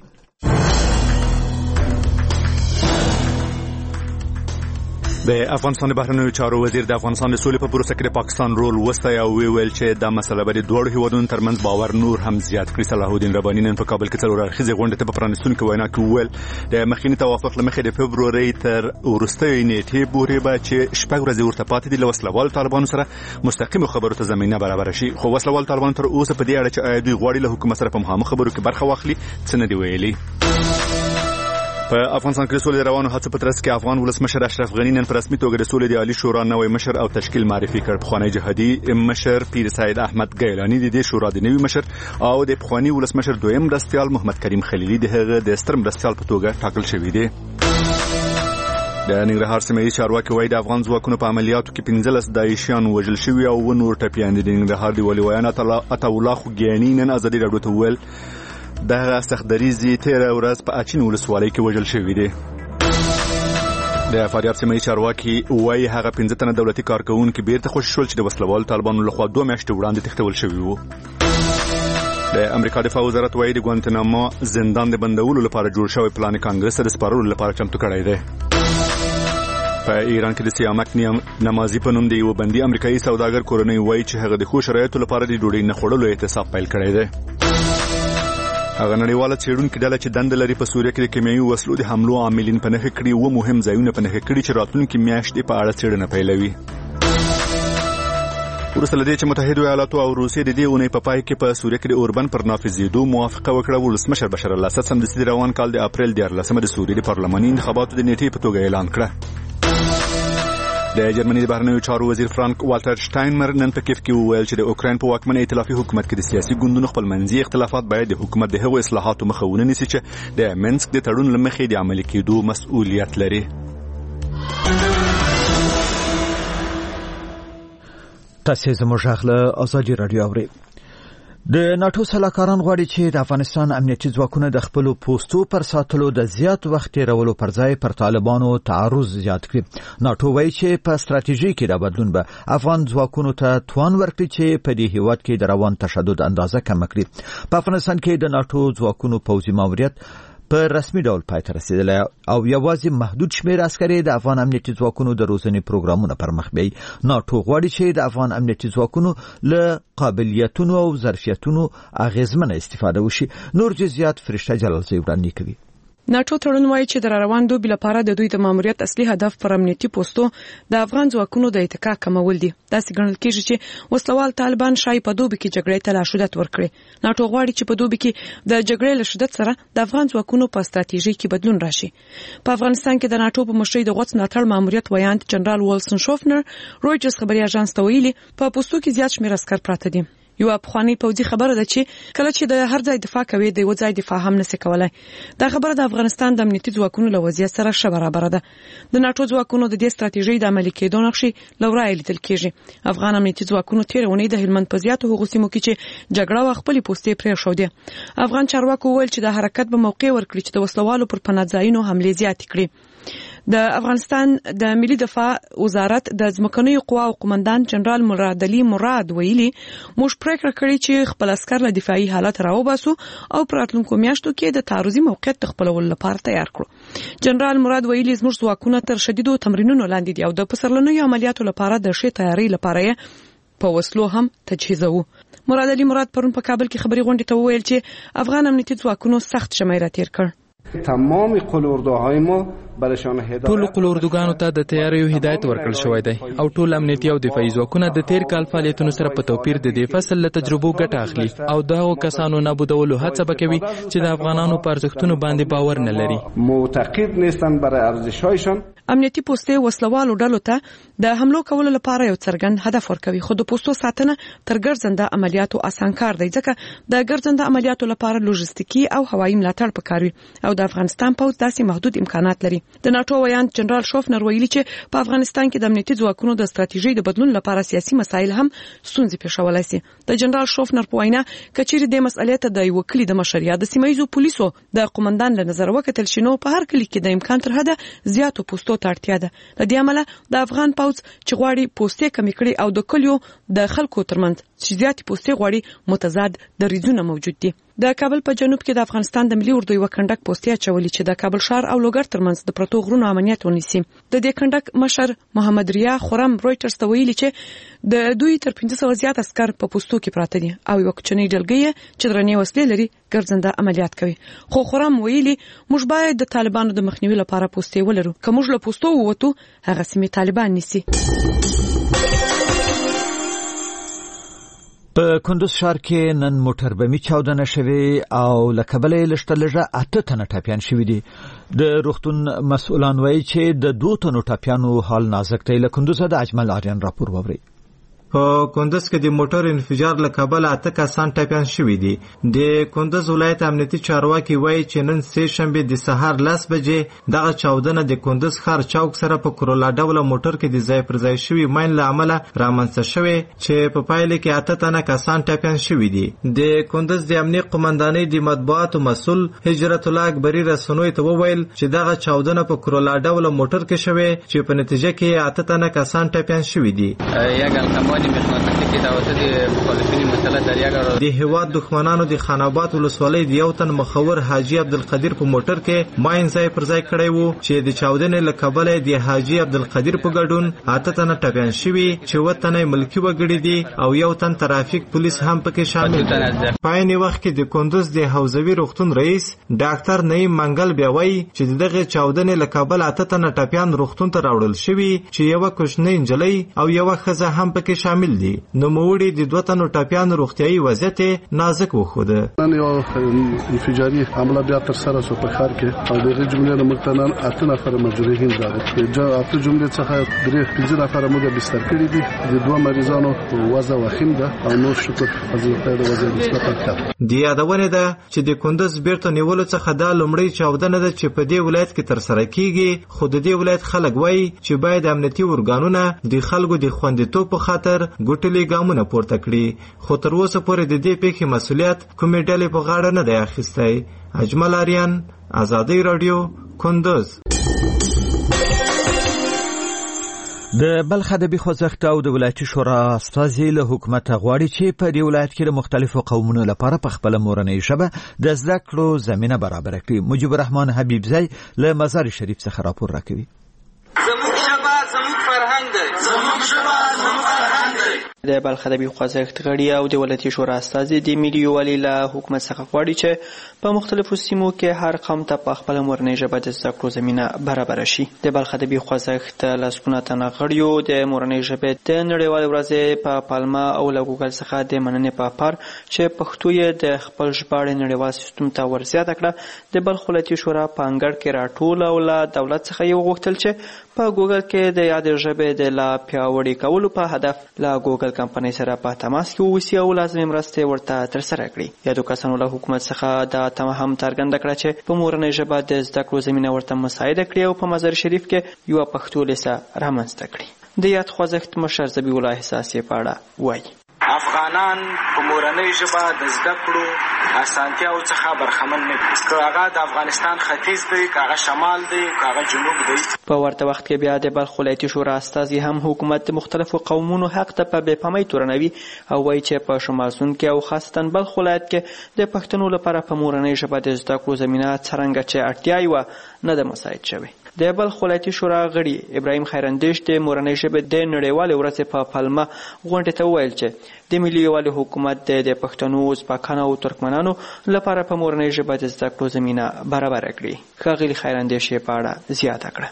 د افغانستان بهرنیو چارو وزیر د افغانستان د سولې په پروسه کې د پاکستان رول وستای او ویل چې دا مسله به د دوه هیوادونو ترمنځ باور نور هم زیات کړي. صلاح الدین رباني نن په کابل کې څلور اړخیزه غونډه ته په پرانیستونکو وینا کې ویل د مخکینی توافق لمخې د فبروري تر وروستۍ نیټې پورې به چې شپږ ورځې ورته پاتې دي له وسلوال طالبانو سره مستقیم خبرو ته زمينه برابر شي. خو وسلوال طالبان تر اوسه په دې اړه چې آیا دوی غواړي له حکومت سره په مهمه خبرو کې برخه واخلي څه نه دی ویلي. په افغانستان کې سولې روانو هڅو په ترڅ کې افغان ولسمشر اشرف غنی نن په رسمي توګه د سولې د عالی شورا نوی مشر او تشکیل معرفي کړ. پخوانی جهادي مشر پیر سید احمد ګیلانی د دې شورا د نوی مشر او د پخوانی ولسمشر دویم مرستیال محمد کریم خلیلی د هغه د ستر مرستیال په توګه ټاکل شوی دی. د ننګرهار سیمې چارواکي وایي د افغان ځواکونو په عملیاتو کې پنځلس داعشیان وژل شوي او و نور ټپیان دي. د ننګرهار د ولي ویان عطاالله خوګیاني نن ازادي راډیو ته وویل دغه سختدریزي تیره ورځ په اچین ولسوالۍ کې وژل شوي دي. د فاریاب سیمې چارواکي وایي هغه پنځه تنه دولتي کارکونکي بیرته خوشي شول چې د وسلوال طالبانو لخوا دوه میاشتې وړاندې تښتول شوي وو. د امریکا دفاع وزارت وایي د ګوانتنامو زندان د بندولو لپاره جوړ شوی پلان کانګرس د سپارلو لپاره چمتو کړی دی. په ایران کې د سیامک نمازي په نوم د یو بندي امریکایي سوداګر کورنۍ وایي چې هغه د ښو شرایطو لپاره د ډوډۍ نه خوړلو احتساب پیل کړی دی. هغه نړیواله څېړونکې ډله چې دنده لري په سوریه کې د کیمیاوي وسلو د حملو عاملین په نښه کړي و مهم ځایونه په نښه کړي چې راتلونکي میاشتې په اړه څېړنه پیلوي. وروسته له دې چې متحدو ایالاتو او روسیې د دې اونۍ په پای کې په سوریه کې د اوربن پر نافذېدو موافقه وکړه، ولسمشر بشار الاسد سمدستي د روان کال د اپریل دیارلسمه د سوریې د پارلماني انتخاباتو د نیټې په توګه اعلان کړه. د جرمني د بهرنیو چارو وزیر فرانک والټر شټاینمر نن په کیف کې وویل چې د اوکراین په واکمن ائتلافي حکومت کې د سیاسي ګوندونو خپل منځي اختلافات باید د حکومت د هغو اصلاحاتو مخه ونه نیسي چې د منسک د تړون له مخې د عملي کېدو مسؤلیت لري. تاسو زموږ غږ له ازادي رادیو اورئ. د ناتو سلاکاران غواړي چې د افغانستان امنیتي ځواکونه د خپل پوستو پر ساتلو د زیات وخت تیرولو پر ځای پر طالبانو تعرض زیات کړي. ناتو وایي چې په ستراتیژي کې د بدلون به افغان ځواکونو ته توان ورکړي چې په دې هیواد کې د روان تشدد اندازه کم کړي. په افغانستان کې د ناتو ځواکونو پوځي ماموریت په رسمي ډول پای ته رسیدلی او یوازې محدود شمېر عسکري د افغان امنیتي ځواکونو د روزنې پروګرامونه پر مخ بیایي. ناتو غواړي چې د افغان امنیتي ځواکونو له قابلیتونو او ظرفیتونو اغیزمنه استفاده وشي. نور جزئیات فرشته جلالزی وړاندې کوي. ناتو تړون وایي چې د روان دوبي لپاره د دوی د ماموریت اصلي هدف پر امنیتي پوستو د افغان ځواکونو د اتکا کمول دي. داسې ګڼل کېږي چې وسلوال طالبان شاید په دوبي کې جګړې ته لاشدت ورکړي. ناتو غواړي چې په دوبي کې د جګړې له شدت سره د افغان ځواکونو په ستراتیژي کې بدلون راشي. په افغانستان کې د ناتو په مشرۍ د غوڅ ملاتړ ماموریت ویاند جنرال ویلسن شوفنر رویټرز خبري اژانس ته ویلي په پوستو کې زیات شمېر عسکر پراته دي. یو افغاني پوځي خبره ده چې کله چې د هر ځای دفاع کوي د یو ځای دفاع هم نشي کولای. دا خبره د افغانستان د امنیتي ځواکونو له وضعیت سره ښه برابر ده. د ناتو ځواکونو د دې ستراتیژۍ د عملي کېدو نقشې لورای لیدل کېږي. افغان امنیتي ځواکونو تیرونی د هلمند په زیاتو هغو سیمو کې چې جګړه او خپل پوستې پرې شو دي. افغان چارواکو ویل چې د حرکت په موقع ورکړي چې د وسلوالو پر پنځایونو حمله زیات کړي. د افغانستان د ملي دفاع وزارت د ځمکنیو قواو قومندان جنرال مراد علي مراد ویلي موږ پریکړه کړې چې خپل عسكر له دفاعي حالت راوباسو او په راتلونکو میاشتو کې د تعرضي موقعیت خپلولو لپاره تیار کړو. جنرال مراد ویلي زموږ ځواکونه تر شدیدو تمرینونو لاندې دي او د پسرلنیو عملیاتو لپاره د ښه تیاری لپاره په وسلو هم تجهیزوو. مراد علي مراد پرون په کابل کې خبري غونډې ته وویل چې افغان امنیتي ځواکونو سخت شمیر تیر کړ. تمام قلوردوهای ما ټول قلوردوګانو ته د تیاریو هدایت ورکړل شوی دی او ټول امنیتي او دفاعي ځواکونه د تیر کال فعالیتونو سره په توپیر د دې فصل له تجربو ګټه اخلي او دغه کسانو نابودولو هڅه وکوي چې د افغانانو پر ارزښتونو باندې باور نه لري. معتقد نیستن برای ارزش‌هایشان. امنیتي پوستې وسلوالو ډلو ته د حملو کولو لپاره یو څرګند هدف ورکوي خو د پوستو ساتنه تر ګرځنده عملیاتو اسان کار دی ځکه د ګرځنده عملیاتو لپاره لوجستیکي او هوایي ملاتړ پکار وي او د افغانستان پوځ داسې محدود امکانات لري. د ناتو ویان جنرال شوفنر ویلي چې په افغانستان کې د امنیتي ځواکونو د ستراتیژۍ د بدلون لپاره سیاسي مسایل هم ستونزې پیښولای شي. د جنرال شوفنر په وینا کچېرې د مسئلې ته د یو کلی د مشریا د سیمایزو پولیسو د قومندان له نظر وکتل شنو په هر کلی کې د امکان تر حده زیاتو پوستو ته اړتیا ده. د دې عمله د افغان پوځ چې غواړي پوستې کمې کړي او د کلیو د خلکو ترمنځ چې زیاتې پوستې غواړي متضاد دریځونه موجود دي. د کابل په جنوب کې د افغانستان د ملي اردو یو کندک پوستې اچولې چې د کابل ښار او لوګر ترمنځ د پرتو غرونو امنیت ونیسي. د دې کندک مشر محمد ریا خرم رويټرز ته ویلي چې د دوی تر پنځه سوه زیات عسكر په پوستو کې پراته دي او یو کوچنی ډلګۍ چې درنې وسلې لري ګرځنده عملیات کوي. خو خرم ویلي موږ باید د طالبانو د مخنیوي لپاره پوستې ولرو. که موږ له پوستو ووتو هغه سیمې طالبان نیسي. په کندوز ښار کې نن موټر بمي چاودنه شوې او له کبله لشتلجه اته تنه ټاپیان شوې دي. د روغتون مسؤلان وایي چې د دوه تنو ټاپیانو حال نازک دی. له کندوز د اجمل آریان راپور ووري. په کندوز کې د موټر انفجار له کبله اته کسان ټاپیان شوي دي. د کندوز ولایت امنیتي چارواکي وایي چې نن سه شنبه د سهار لس بجې دغه چاودنه د کندوز ښار چوک سره په کرولا ډوله موټر کې د ځای پر ځای شوي ماین له امله رامنځته شوې چې په پایله کې اته تنه کسان ټاپیان شوي دي. د کندوز د امنیت قومندانۍ د مطبوعاتو مسؤل هجرت الله اکبري رسنوي ته وویل چې دغه چاودنه په کرولا ډوله موټر کې شوې چې په نتیجه کې اته تنه کسان ټاپیان شوي دي. د هیواد دښمنانو د خاناباد ولسوالۍ د یو تن مخور حاجی عبدالقدیر په موټر کې ماین ځای پر ځای کړی وو چې د چاودنې له کبله د حاجی عبدالقدیر په ګډون اته تنه ټپیان شوي چې اووه تنه ملکي وګړي دي او یو تن ترافیک پولیس هم پکې شامل دي. په عین وخت کې د کندوز د حوزوي روغتون رئیس ډاکټر نعیم منګل بیا وایي چې دغه چاودنې له کبله اته تنه ټپیان روغتون ته راوړل شوي چې یوه کوچنۍ نجلۍ او یوه ښځه هم پکې شامل دي. نوموړي د دوه تنو ټپیانو روغتیایي وضعیت نازک وښوده. نن یو انفجاري حمله بیا ترسره شوه په ښار کې او د هغې جملې نه موږ ته نن اته نفره مجروحین راغلي. اته جملې څخه درې پنځه نفره موږ بستر کړي دي. د دوه مریضانو وضع وخیم ده او نور شکر فضل خدای د وضع نسبتا ښه. د یادونې ده چې د کندوز بیرته نیولو څخه دا لومړی چاودنه ده چې په دې ولایت کې ترسره کیږي. خو د دې ولایت خلک وایي چې باید امنیتي ارګانونه د خلکو د خوندیتوب په خاطر ګوټلي ګامونه پورته کړي. خو تر اوسه پورې د دې پیښې مسؤلیت کومې ډلې په غاړه نه دی اخیستی. اجمل آریان، ازادي رادیو، کندوز. د بلخ ادبي خوځښت او د ولایتي شورا استازي له حکومت غواړي چې په دې ولایت کې د مختلفو قومونو لپاره په خپل مورنۍ ژبه د زده کړو زمينه برابر کړي. مجيب الرحمن حبيبزی له مزار شریف څخه راپور راکوي. زموږ ژبه زموږ فرهنګ دی. زموږ ژبه زموږ فرهنګ دی. د بلخ ادبي خوځښت غړي او د ولایتي شورا استازي د ملي یووالي له حکومت څخه غواړي چې په مختلفو سیمو کې هر قوم ته په خپله مورنۍ ژبه د زده کړو زمینه برابره شي. د بلخ ادبي خوځښت لسګونه تنه غړیو د مورنۍ ژبې د نړیوالې ورځې په پالمه او له ګوګل څخه د مننې په پار چې پښتو یې د خپل ژباړې نړیوال سیستم ته ورزیاته کړه. د بلخ ولایتي شورا په انګړ کې راټول او له دولت څخه یې وغوښتل چې په ګوګل کې د یادې ژبې د لا پیاوړي کولو په هدف له ګوګل کمپنۍ سره په تماس کې واوسي او لازمي مرستې ورته ترسره کړي. یادو کسانو له حکومت څخه دا تمه هم څرګنده کړه چې په مورنۍ ژبه د زده کړو زمینه ورته مساعده کړي او په مزار شریف کې یوه پښتو لیسه رامنځته کړي. د یاد خوځښت مشر ذبیح الله احساس یې په اړه وایي. افغانان په مورنۍ ژبه د زده کړو اسانتیاو څخه برخمن نه دي، که هغه د افغانستان ختیځ دی، که هغه شمال دی، که هغه جنوب دی. په ورته وخت کې بیا د بلخ ولایتي شورا استازي هم حکومت د مختلفو قومونو حق ته په بې پامۍ تورنوي او وایي چې په شمال سوند کې او خاصتا بلخ ولایت کې د پښتنو لپاره په مورنۍ ژبه د زده کړو زمینه څرنګه چې اړتیا یې وه نه ده مساعد شوې. د بلخ ولایتي شورا غړي ابراهیم خیراندیش د مورنۍ ژبې د نړیوالې ورځې په پلمه غونډې ته وویل چې د ملي یووالي حکومت د پښتنو، ازبکانو او ترکمنانو لپاره په مورنۍ ژبه د زده کړو زمینه برابره کړي. ښاغلي خیراندیش یې په اړه زیاته کړه.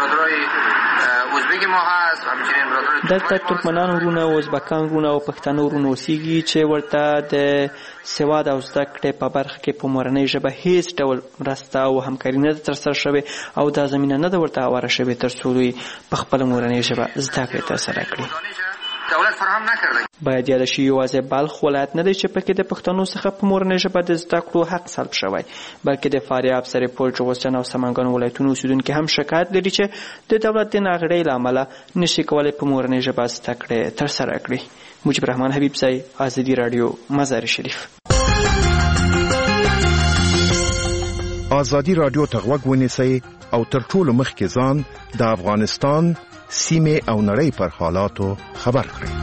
دلته ترکمنان ورونه او ازبکان ورونه او پښتانه ورونه اوسېږي چې ورته د سواد او زده کړې په برخه کې په مورنۍ ژبه هیڅ ډول مرسته او همکاري نه ده ترسره شوې او دا زمینه نه ده ورته هواره شوې تر څو دوی په خپله مورنۍ ژبه زده کړې ترسره کړي. دولت فراهم نکرده. باید یاد شي یوازې بلخ ولایت نه دی چې پکې د پښتنو څخه په مورنۍ ژبه د زده کړو حق سلب شوی، بلکې د فاریاب، سرپل، چغستان او سمنګان ولایتونو اوسیدونکي هم شکایت لري چې د دولت د ناغړۍ له امله نشي کولی په مورنۍ ژبه زده کړې ترسره کړي. مجيب الرحمن حبیبزی، ازادي راډیو، مزار شریف. ازادي راډیو ته غوږ ونیسئ او تر ټولو مخکې ځان د افغانستان سیمې او نړۍ پر حالاتو خبر کړئ.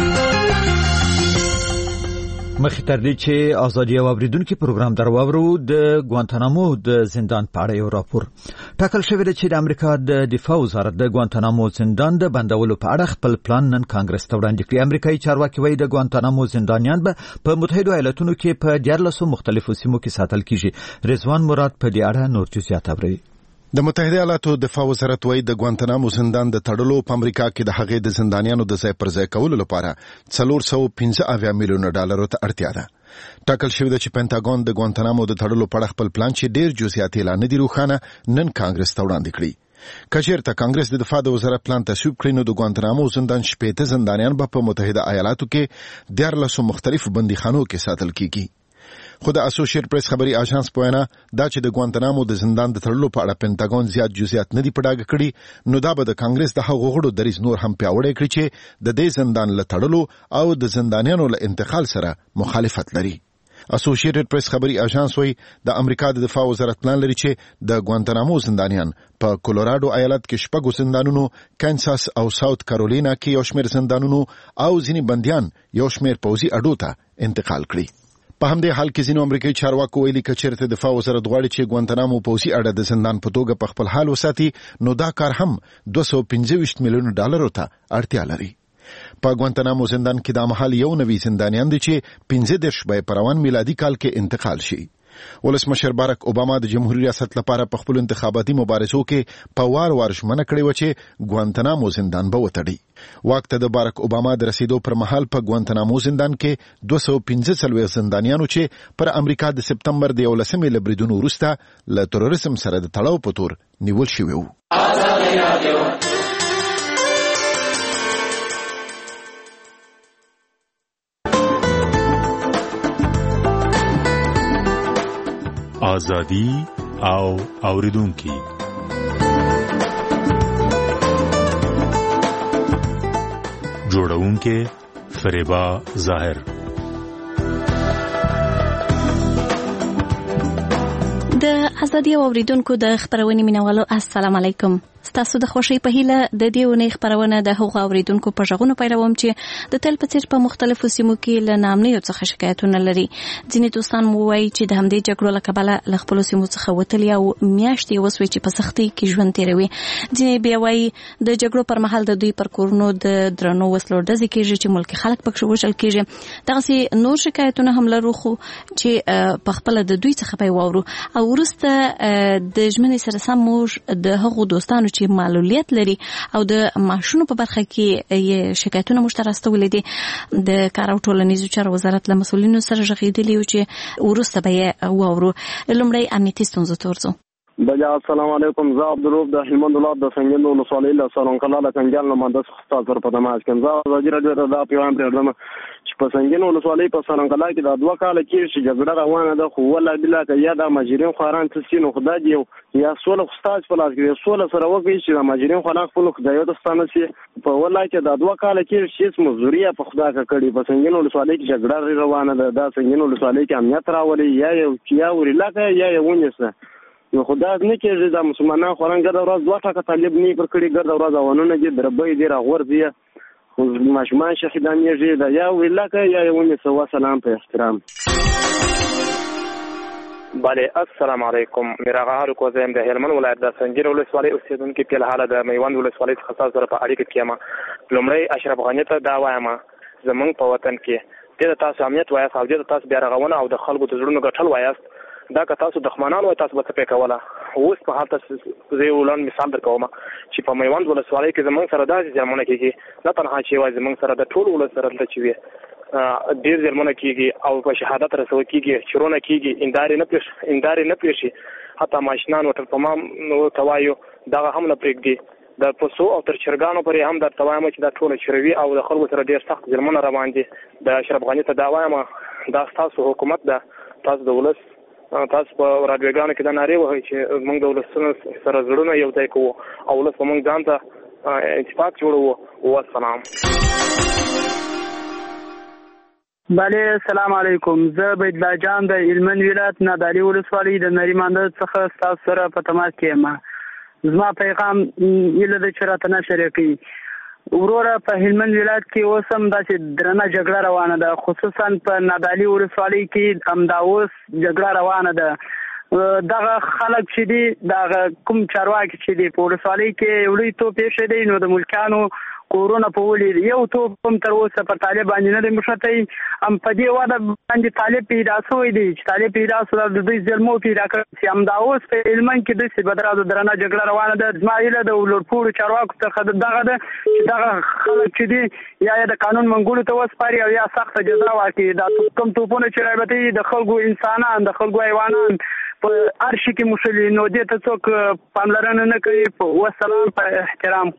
مخکې تر دې چې ازادي او اوریدونکو پروګرام درواورو د ګوانتانامو د زندان په اړه یو راپور ټاکل شوی دی چې د امریکا د دفاع وزارت د ګوانتانامو زندان د بندولو په اړه خپل پلان نن کانګرس ته وړاندې کړی. امریکایي چارواکي وایي د ګوانتانامو زندانیان به په متحده ایالاتونو کې په دیارلسو مختلفو سیمو کې ساتل کیږي. رضوان مراد په دې اړه نور جزئیات اوري. د متحده ایالاتو دفاع وزارت وایي د ګوانتانامو زندان د تړلو په امریکا کې د هغې د زندانیانو د ځای پر ځای کولو لپاره څلور سوه پنځه اویا میلیونه ډالرو ته اړتیا ده. ټاکل شوی ده چې پینټاګون د ګوانتانامو د تړلو په اړه خپل پلان چې ډېر جزئیات یې لا نه دي روښانه نن کانګرس ته وړاندې کړي. که چېرته کانګرس د دفاع د وزارت پلان تصویب کړي نو د ګوانتانامو زندان شپېته زندانیان به په متحده ایالاتو کې دیارلسو مختلفو بندیخانو کې ساتل کیږي. خو د اسوسییټ پریس خبري اژانس په وینا دا چې د ګوانتانامو د زندان د تړلو په اړه پینټاګون زیات جزئیات نه دي په ډاګه کړي نو دا به د کانګرس د هغو غړو دریځ نور هم پیاوړی کړي چې د دې زندان له تړلو او د زندانیانو له انتقال سره مخالفت لري. اسوسییټډ پریس خبري اژانس وایي د امریکا د دفاع وزارت پلان لري چې د ګوانتانامو زندانیان په کولوراډو ایالت کې شپږو زندانونو، کانساس او ساوث کارولینا کې یو شمېر زندانونو او ځینې بندیان یو شمېر پوځي اډو ته انتقال کړي. په همدې حال کې ځینو امریکایي چارواکو ویلي که چېرته دفاع وزارت غواړي چې ګوانتانامو پوځي اډه د زندان په توګه په خپل حال وساتي نو دا کار هم دوه سوه پنځه ویشت میلیونه ډالرو ته اړتیا لري. په ګوانتانامو زندان کې د مهال یو نوي زندانیان دي چې پنځه دېرش به په روان میلادي کال کې انتقال شي. ولسمشر بارک اوباما د جمهوریت ریاست لپاره په خپل انتخاباتي مبارزو کې په وار وار ژمنه کړې و چې ګوانتانامو زندان به وتړي. واک ته د بارک اوباما د رسیدو پر مهال په ګوانتانامو زندان کې دوه سوه پنځه څلوېښت زندانیانو چې پر امریکا د سپتمبر د یولسمې له بریدونو وروسته له تروریزم سره د تړاو په تور نیول شوي وو. ازادي او اوریدونکي جوړونکي فریبا ظاهر. د ازادي او اوریدونکو د خبرونې مینوالو السلام علیکم. ستاسو د خوشی په هیله د دې ونې خبرونه د هغو اوریدونکو په ژغونو پیلوم چې د تل په څیر په مختلفو سیمو کې له نامنیو څخه شکایتونه لري. ځینې دوستان مو وایي چې د همدې جګړو له کبله له خپلو سیمو څخه وتلي او میاشتې وسوې چې په سختۍ کې ژوند تیروي. ځینې بیا وایي د جګړو پر مهال د دوی پر کورونو د درنو وسلو ډزې کېږي چې ملکي خلک پکې وژل کېږي. دغسې نور شکایتونه هم لرو خو چې په خپله د دوی څخه به واورو او وروسته د ژمنې سره سم موږ د هغو دوستانو چې معلولیت لري او د معاشونو په برخه کې یې شکایتونه موږ ته راستولي دي د کار او ټولنیزو چارو وزارت له مسؤلینو سره غږېدلي یو چې وروسته به یې واورو. لومړی امنیتي ستونزو ته ورځو. بجا السلام علیکم زه عبدالروف د هلمند ولایت د سنګین ولسوالۍ له سالنګ له کنجال نه مهندس خطاب سره په دماغ کې زه ازادي راډیو ته دا پیغام پرېږدم چې په سنګین ولسوالۍ په سالنګ له کې د دوه کاله کې چې جګړه روانه ده خو ولا بلا که یا د ماجرین خواران څه سینو خدای دی یا سوله خستاج په لاس کې سوله سره وکړي چې د ماجرین خواران خپل خدایو ته ستانه شي په ولا کې د دوه کاله کې چې مزدوري په خدا کا کړي په سنګین ولسوالۍ کې جګړه روانه ده د سنګین ولسوالۍ کې امنیت راولي یا یو یا ورلاکه یا یو ونیسه نو خدای نه کېږي د مسلمانانو خوران ګرځ ورځ دوه ټاکه طالب نه پر کړي ګرځ ورځ اونونه دي دربې دي راغور دي خو ماشمان شهیدان یې دا یا ویلاکه یا یونی سوا سلام په احترام. بله السلام علیکم میرا غاړو کو زم د هلمند ولایت د سنجیر ولسوالۍ اوسیدونکو په حاله د میوند ولسوالۍ څخه تاسو سره په اړیکه کې ما لومړی اشرف غنی ته دا وایم زمونږ په وطن کې د تاسو امنیت وایي او د تاسو بیا رغونه او د خلکو د زړونو ګټل وایي دا که تاسو دښمنان وای تاسو به څه کوله اوس په حالت زه ولن مثال درکوم چې په میوند ولسوالۍ کې زمونږ سره داسې ځمونه کېږي نه تنها چې وای زمونږ سره د ټول ولس سره د چوي ډیر ځمونه کېږي او په شهادت رسو کېږي چرونه کېږي انداري نه پېښ انداري نه پېښي حتی ماشینان وټل تمام نو توایو دا هم نه پرېږدي د پسو او تر چرګانو پرې هم در توایم چې دا ټول چروي او د خلکو سره ډیر سخت ځمونه روان دي د اشرف غنی ته دا وایم دا تاسو حکومت ده تاسو د ولس تاسو په راډیوګانو کې دا نارې وهئ چې موږ د ولسونو سره زړونه یو ځای کوو او ولس به موږ ځان ته اتفاق جوړوو. والسلام. بله السلام علیکم زه بيدلا جان د هلمند ولایت نادعلي ولسوالۍ د نریمانده څخه تاسو سره په تماس کې یم. زما پیغام یله د چرته نشر کړي وروره په هلمند ولایت کې اوس هم داسې درنه جګړه روانه ده خصوصا په نادعلي ولسوالۍ کې همدا اوس جګړه روانه ده دغه خلک چې دي دغه کوم چارواکي چې دي په ولسوالۍ کې یو لوی توپ ایښی دی نو د ملکیانو کورونه په ولید یو توپ هم تر اوسه پر طالب باندې نه دی مشتی هم په دې وده باندې طالب پیدا شوی دی چې طالب پیدا شو د دوی ظلمو پیدا کړ چې همدا اوس په هلمند کې داسې بدرازه درنه جګړه روانه ده زما هیله د لوړپوړو چارواکو څخه دغه ده چې دغه خلک چې دي یا د قانون منګولو ته وسپاري او یا سخته جزا واقعي دا کوم توپونه چې رابطې د خلکو انسانان د خلکو حیوانان په هر شي کې مشلي نو دې ته څوک پاملرنه نه کوي. والسلام په احترام.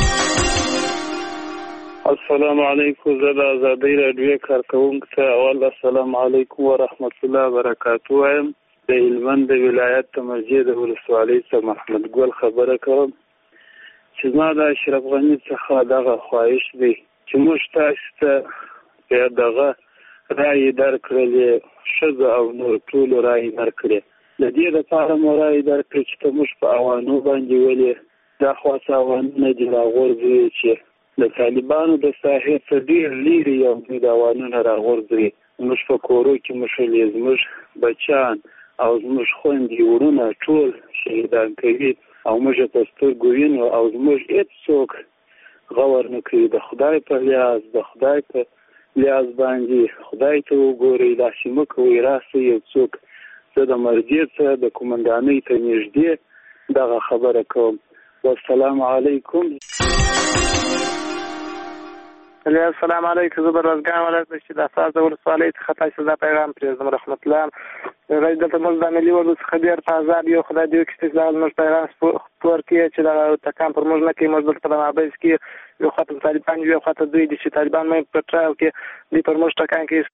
السلام علیکم زه د ازادۍ راډیو کارکوونکو ته اول السلام علیکم ورحمت الله وبرکاته وایم. د هلمند ولایت د مسجد ولسوالۍ څخه محمد ګل خبره کوم چې زما د اشرف غنی څخه دغه خواهش دی چې موږ تاسو ته دغه رایې درکړلې ښځه او نور ټولو رایې درکړې د دې دپاره مو رایې درکړې چې ته موږ په اوانو باندې ولې دا خواڅه اوانونه دي راغورځوي چې د طالبانو د ساحې څخه ډېر لرې یو دوی د اوانونه راغورځوي زموږ په کورو کې مشلې زموږ بچیان او زموږ خویندې وروڼه ټول شهیدان کوي او موږ په سترګو وینو او زموږ هېڅوک غور نه کوي د خدای په لیاز د خدای په لیاز باندې خدای ته وګورئ داسې مه کوئ راسئ یو څوک زه د مرګي څخه د قومندانۍ ته نږدې دغه خبره کوم. والسلام علیکم. السلام علیکم زه برازګان ولایت چې د اساس د ولسوالۍ څخه تاسو دا پیغام پرېږدم رحمت الله غږ دلته موږ د ملي ورځو څخه ډېر په ازاد یو خدای دې وکړي چې دا زموږ پیغام خپور کړي چې دا تکان پر موږ نه کوي موږ دلته په مابینځ کې یو خواته طالبان یو خواته دوی دي چې طالبان مې په ټرایل کې دوی پر موږ ټکان کوي.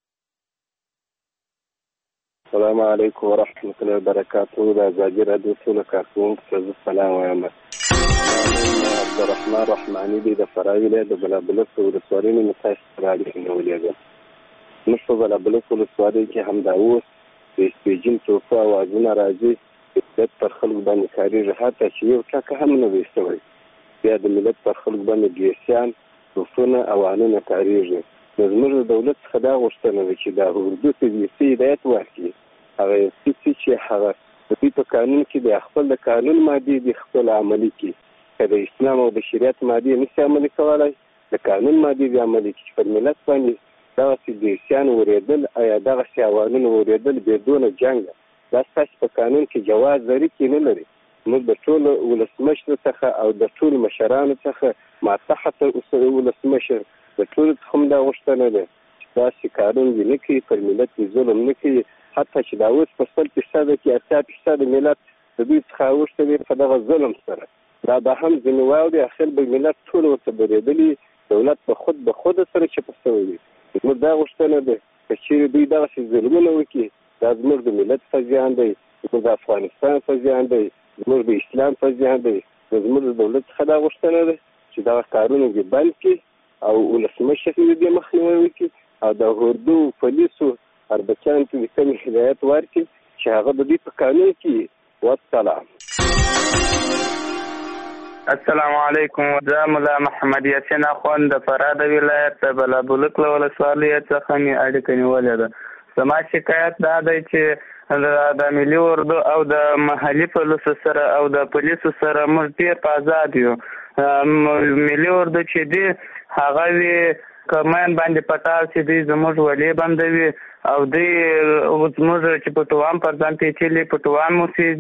السلام علیکم ورحمت الله وبرکاته د ازادي راډیو ټولو کارکوونکو ته زه سلام وایم. عبدالرحمن رحماني دی د فراه ولایت د بلابلس ولسوالۍ نه تاسو سره اړیکه نیولې ده. موږ په بلابلس ولسوالۍ کې همدا اوس د سپېجین توپه اوازونه راځي چې ملت پر خلکو باندې کارېږي حتی چې یو ټکه هم نه وي شوی بیا د ملت پر خلکو باندې ګیسیان توپونه اوانونه کارېږي. نو زموږ د دولت څخه دا غوښتنه ده چې دا اردو ته د سی هدایت ورکړي هغه څه چې هغه د دوی په قانون کې د خپل د قانون مادې د خپل عملي کې د اسلام او د شریعت مادې نشي عملي کولای د قانون مادې د عملي کې پر ملت باندې دغسې ګیسیان ورېدل یا دغسې اوانونه ورېدل بدون جنګ دا ستاسو په قانون کې جواز لري کې نه لري. موږ د ټولو ولسمشر څخه او د ټولو مشرانو څخه ماتحت ولسمشر د ټولو څخه هم دا غوښتنه ده چې داسې کارونه دې نه کوي پر ملت دې ظلم نه کوي حتی چې دا اوس په سل فیصده کې اتیا فیصده ملت د دوی څخه اوښتلې په دغه ظلم سره دا به هم ځینې واوري اخر به ملت ټول ورته بریدلي دولت په خود به خود سره چپه شوی وي. زموږ دا غوښتنه ده که چیرې دوی دغسې ظلمونه وکړي دا زموږ د ملت په زیان دی، زموږ د افغانستان په زیان دی، زموږ د اسلام په زیان دی. زموږ د دولت څخه دا غوښتنه ده چې دغه کارونه دې بند کړي او ولسمشر دې دې مخنیوی وکړي او د اردو پولیسو اربکیانو ته د کوم هدایت ورکړي چې هغه د دوی په قانون کې والسلام. السلام علیکم. زه ملا محمد یاسین اخوند د فراه ولایت د بلابلک له ولسوالۍ څخه مې اړیکه نیولې ده. زما شکایت دا دی چې د ملي اردو او د محلي پولیسو سره او د پولیسو سره موږ ډېر په آزاد یو. ملي اردو چې دی هغه وي کمین باندې پټاو چې دوی زموږ ولې بندوي او دوی زموږ چې پټوام پر ځان پیچلي پټوام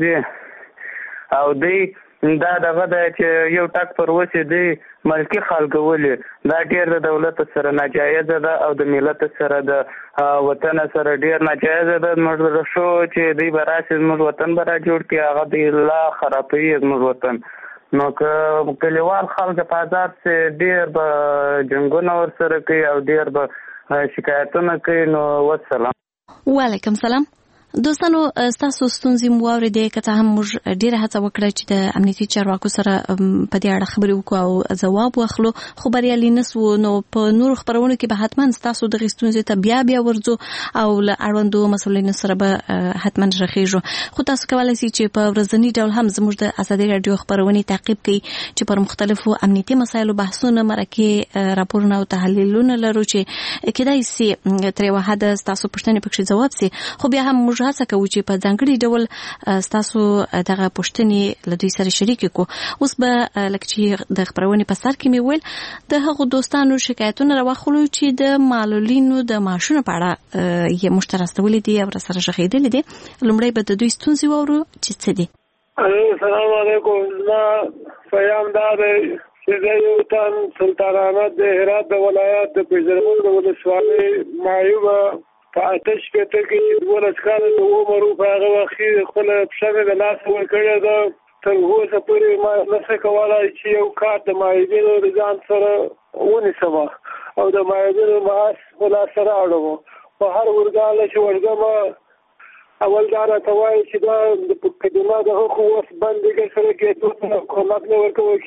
اوسېږي او دوی دا دغه دی چې یو ټک پر وسې دی ملکي خلکو ولې دا ډېر د دولت سره ناجایزه ده او د ملت سره د وطن سره ډېر ناجایزه ده. موږ شو چې دوی به راشي زموږ وطن به را جوړ کړي هغه دوی لا خرابوي زموږ وطن. نو که کلیوال خلک په آزاد سي ډېر به جنګونه ورسره کوي او ډېر به شکایتونه کوي. نو والسلام. وعلیکم سلام. دوستانو ستاسو ستونزې مو واورېدې که څه هم موږ ډېره هڅه وکړه چې د امنیتي چارواکو سره په دې اړه خبرې وکړو او ځواب واخلو خو بریالي نه سوو. نو په نورو خپرونو کې به حتما ستاسو دغې ستونزې ته بیا بیا ورځو او له اړوندو مسؤلینو سره به حتما غږېږو. خو تاسو کولی شئ چې په ورځني ډول هم زموږ د ازادي راډیو خپرونې تعقیب کړئ چې پر مختلفو امنیتي مسایلو بحثونه مرکې راپورونه او تحلیلونه لرو چې کیدای شي تر یوه حده ستاسو پوښتنې پکښې ځواب سي. خو بیا هم موږ هڅه کوو چې په ځانګړي ډول ستاسو دغه پوښتنې له دوی سره شریکې کړو. اوس به لکه چې د خپرونې په سر کې مې ویل د هغو دوستانو شکایتونه راواخلو چې د معلولینو د معاشونو په اړه یې موږ ته راستولي دي او راسره غږېدلي دي. لومړی به د دوی ستونزې واورو چې څه دي. السلام علیکم. زما پیغام دا دی چې زه یو تن سلطان احمد د هرات د ولایت د پیژرمون د ولسوالۍ معیوبه په آتش پېته کې چې دولس کاله د عمر په هغه وخت کې خپله پښه مې د لاسه ورکړې ده. تر اوسه پورې ما نشم کولی چې یو کار د معیوبینو د ځان سره ونیسم او د معیوبینو معاش خپل سره اړوم. په هر ورګاله چې ورځم اول دا راته وایي چې دا که زما د حقوقو وس بندېږي سره کېدو کومک نه ورکول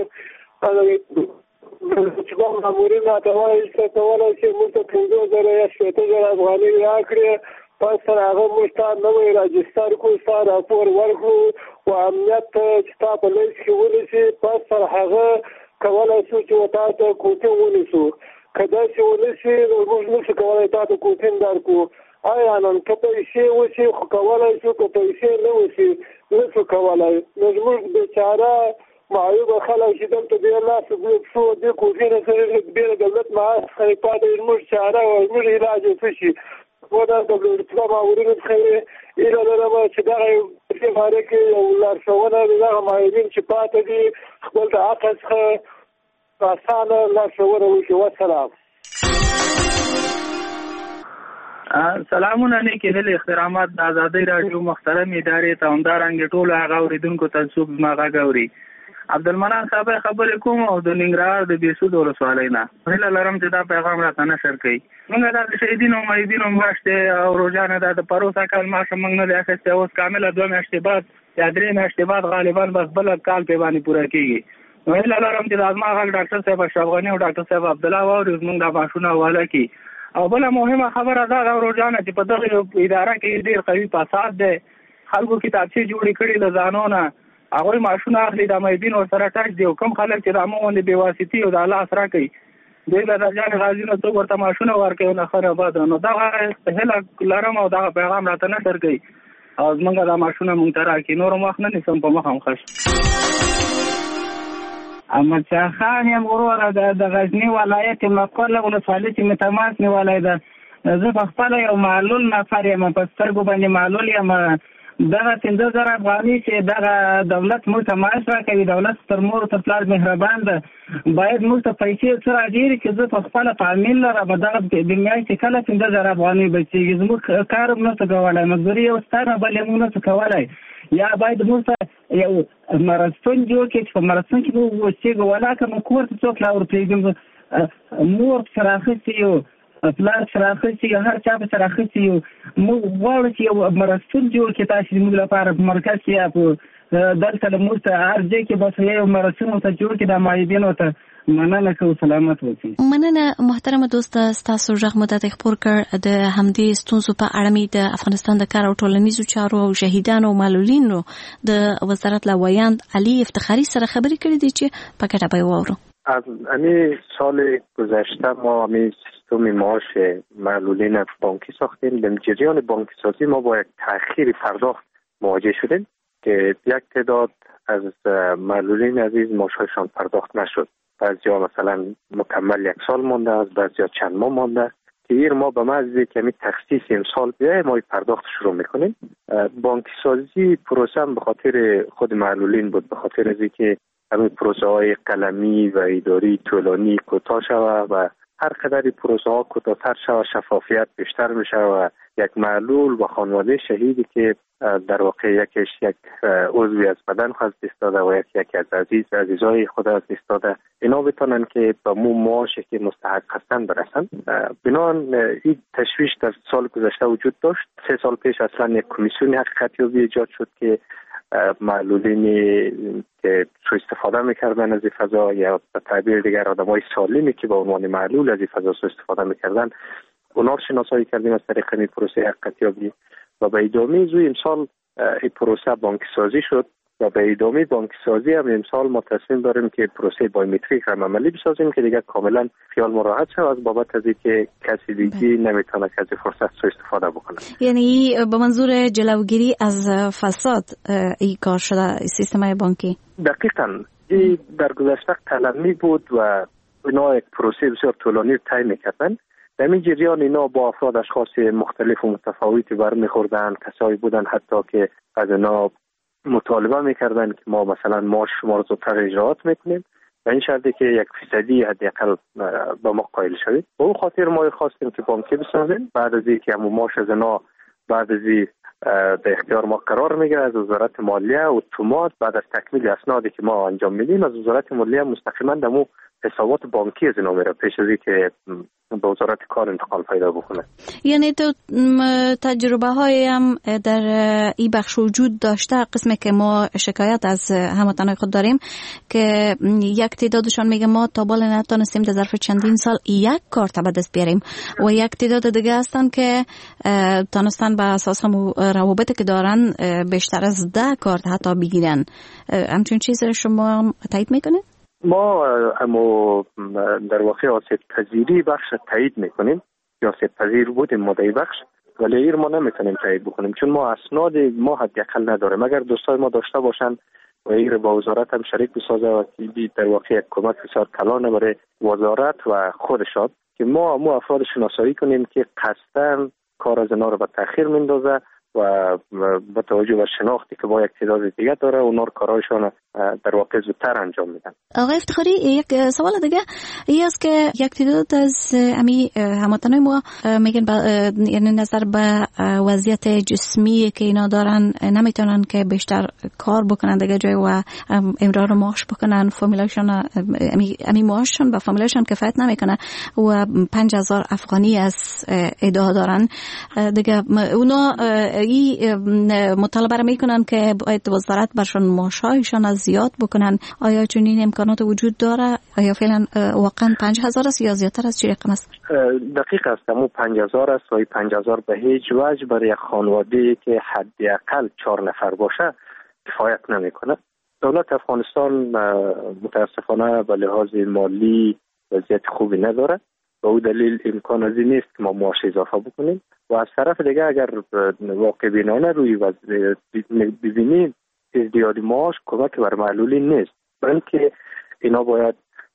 کېږي. چې کوم مامورین راته وایي چې کولی شي موږ ته پنځه زره یا شپېته زره افغانۍ راکړي پس تر هغه موږ ستا نوی راجستر کړو ستا راپور ورکړو و امنیت چې ستا په لیست کې ونیسي پس تر هغه کولی شو چې تا ته کوټین ونیسو. که داسې ونیسي نو موږ نشو کولی تا ته کوټین درکړو. آیا نن که پیسې وشي خو کولی شو که پیسې نه وشي نشو کولی. نو زموږ بېچاره معیوبه خلک چې دلته بیا لاس ګلوب شو دې کوټې نه سره بیا د دولت معاش څخه پاتې زموږ چاره او زموږ علاج څه شي. و دا د دولتي مامورینو څخه ایله لرم چې دغه یو په باره کې یو لارښوونه د دغه معیوبین چې پاتې دي خپل د حق څخه اسانه لارښوونه وکړي. والسلام. سلامونه نیکې هیلې احترامات د ازادۍ راډیو محترم ادارې ته همدارنګې ټولو هغه اورېدونکو ته څوک زما غږ اوري. عبدالمنان صاحب خبرې کوم او د ننګرهار د بېسود ولسوالۍ نه هیله لرم چې دا پیغام راته نشر کړئ. موږ دا د شهیدینو او معیوبینو میاشت دی او روزانه دا د پروسه کال معاش موږ نه دی اخیستی. اوس کامله دوه میاشتې بعد یا درې میاشتې بعد غالبا بس بل کال پې باندې پوره کېږي. نو هیله لرم چې دا زما غږ ډاکټر صاحب اشرف غني او ډاکټر صاحب عبدالله واوري زموږ دا معاشونه حواله کړي. او بله مهمه خبره دا ده روزانه چې په دغه اداره کې ډېر قوي فساد دی. خلکو کتابچې جوړې کړي له ځانو نه هغوی معاشونه اخلي د معیوبین ورسره ټچ دی او کوم خلک چې د عامه غوندې بېواسطي او د الله اسره کوي دوی له درجان غازي نه څوک ورته معاشونه ورکوي نه ښه نه بده. نو دغه هیله لرم او دغه پیغام راته نشر کوي او زمونږ دا معاشونه مونږ ته راکړي. نور مخ نه نیسم په مخ هم ښه شو. احمدشاه خان یم وروره د غزني ولایت مقر ولسوالۍ چې مې تماس نیولی ده. زه په خپله یو معلول نفر یم په سترګو باندې معلول یم. دغه پنځه زره افغانۍ چې دغه دولت موږ ته معاش راکوي دولت تر مور تر پلار مهربان ده باید موږ ته پیسې څه راډېرې چې زه په خپله تعمیل لرم دغه د میاشتې کله پنځه زره افغانۍ بچېږي زموږ کار هم نشو کولی مزدوري یو ستا نه بل یې موږ نشو کولی یا باید موږ یو مرستون جوړ کړي چې په مرستون کې به اوسېږو، ولاکه مو کور ته څوک راورپرېږدم، مور سره اخیستې یو، پلار سره اخیستې یو، هر چا په سره اخیستې یو. موږ غواړو چې یو مرستون جوړ کړي تاسې زموږ لپاره په مرکز کې یا په دلته له موږ ته هر ځای کې بس یو مرستون ورته جوړ کړي د معیوبینو ته. مننه کوو، سلامت اوسئ. مننه محترمه دوست، ستاسو غږ مو د خپور کړ د همدې ستونزو په اړه مې د افغانستان د کار او ټولنیزو چارو او شهیدانو او معلولینو د وزارت لوایند علی افتخاری سره خبرې کړې دي چې په کټه به وورو. از همین سال گذشته ما همین سیستم معاش معلولین بانکی ساختیم. در جریان بانکی سازی ما با یک تأخیر پرداخت مواجه شدیم که یک تعداد از معلولین عزیز معاششان پرداخت نشد. بعضیا مثلا مکمل یک سال مانده است، بعضیا چند ماه مانده. که این ما به محض که می تخصیص امسال بیاییم ما پرداخت شروع میکنیم. بانکی سازی پروسه به خاطر خود معلولین بود، به خاطر از اینکه همین پروسه های قلمی و اداری طولانی کوتاه شود و هر قدر پروسه ها کوتاه‌تر شود شفافیت بیشتر میشه و یک معلول و خانواده شهیدی که در واقع یکیش یک عضوی از بدن خود دست داده و یکی یکی از عزیز عزیزای خود از دست داده، اینا بتونن که به مو معاشی که مستحق هستند برسن. بنابراین این تشویش در سال گذشته وجود داشت. سه سال پیش اصلا یک کمیسیون حقیقتیابی ایجاد شد که معلولینی که سوء استفاده میکردن از این فضا یا به تعبیر دیگر آدمای سالمی که به عنوان معلول از این فضا سوء استفاده میکردن، اونا رو شناسایی کردیم از طریق این پروسه حقیقتیابی و به ادامه زوی امسال این پروسه بانکی سازی شد و به ادامه بانکی سازی هم امسال ما تصمیم داریم که پروسه بایومتریک هم عملی بسازیم که دیگه کاملا خیال مراحت شد از بابت از اینکه کسی دیگه نمیتونه که از فرصت سوء استفاده بکنه. یعنی به منظور جلوگیری از فساد این کار شده سیستم بانکی؟ دقیقاً این در گذشته قلمی بود و اینا یک پروسه بسیار طولانی طی میکردن. در این جریان اینا با افراد اشخاص مختلف و متفاوتی برمیخوردن، کسایی بودن حتی که از اینا مطالبه میکردن که ما مثلا معاش شما رو زودتر اجراات میکنیم و این شرطی که یک فیصدی حداقل به ما قائل شوید. به اون خاطر ما خواستیم که بانکی بسازیم. بعد از اینکه همون معاش از اینا بعد از این در اختیار ما قرار میگیره از وزارت مالیه اتومات بعد از تکمیل اسنادی که ما انجام میدیم از وزارت مالیه مستقیما دمو حسابات بانکی از اینا میره پیش از اینکه به وزارت کار انتقال پیدا بکنه. یعنی تو تجربه های هم در این بخش وجود داشته، قسمی که ما شکایت از هموطنان خود داریم که یک تعدادشان میگه ما تا بالا نتونستیم در ظرف چندین سال یک کار به دست بیاریم و یک تعداد دیگه هستن که تونستن به اساس هم روابطی که دارن بیشتر از ده کار حتی بگیرن. همچون چیز شما تایید میکنید؟ ما اما در واقع آسیب پذیری بخش تایید میکنیم یا آسیب پذیر بودیم ما در بخش، ولی ایر ما نمیتونیم تایید بکنیم چون ما اسناد ما حداقل نداریم. اگر دوستای ما داشته باشن و ایر با وزارت هم شریک بسازه و در واقع یک کمک بسیار کلانه برای وزارت و خودشان که ما مو افراد شناسایی کنیم که قصداً کار از اینا رو به تأخیر میندازه و با توجه به شناختی که با یک تعداد دیگه داره اونا رو کارایشان در واقع زودتر انجام میدن. آقای افتخاری یک سوال دیگه این است که یک تعداد از امی هموطنان ما میگن یعنی نظر به وضعیت جسمی که اینا دارن نمیتونن که بیشتر کار بکنن دیگه جای و امرار معاش بکنن، فامیلاشون امی امی معاششون با فامیلاشون کفایت نمیکنه و پنج هزار افغانی از ادعا دارن دیگه. اونا این مطالبه میکنن که باید وزارت برشون معاشایشون از زیاد بکنن. آیا چنین امکانات وجود داره؟ آیا فعلا واقعا پنج هزار است یا زیادتر از چه رقم است؟ دقیق است، همون پنج هزار است و پنج هزار به هیچ وجه برای خانواده که حداقل چهار نفر باشه کفایت نمیکنه. دولت افغانستان متاسفانه به لحاظ مالی وضعیت خوبی نداره و او دلیل امکان از این نیست که ما معاش اضافه بکنیم و از طرف دیگه اگر واقع بینانه روی وضع ببینیم ازدیاد معاش کمک بر معلولین نیست، بلکه اینا باید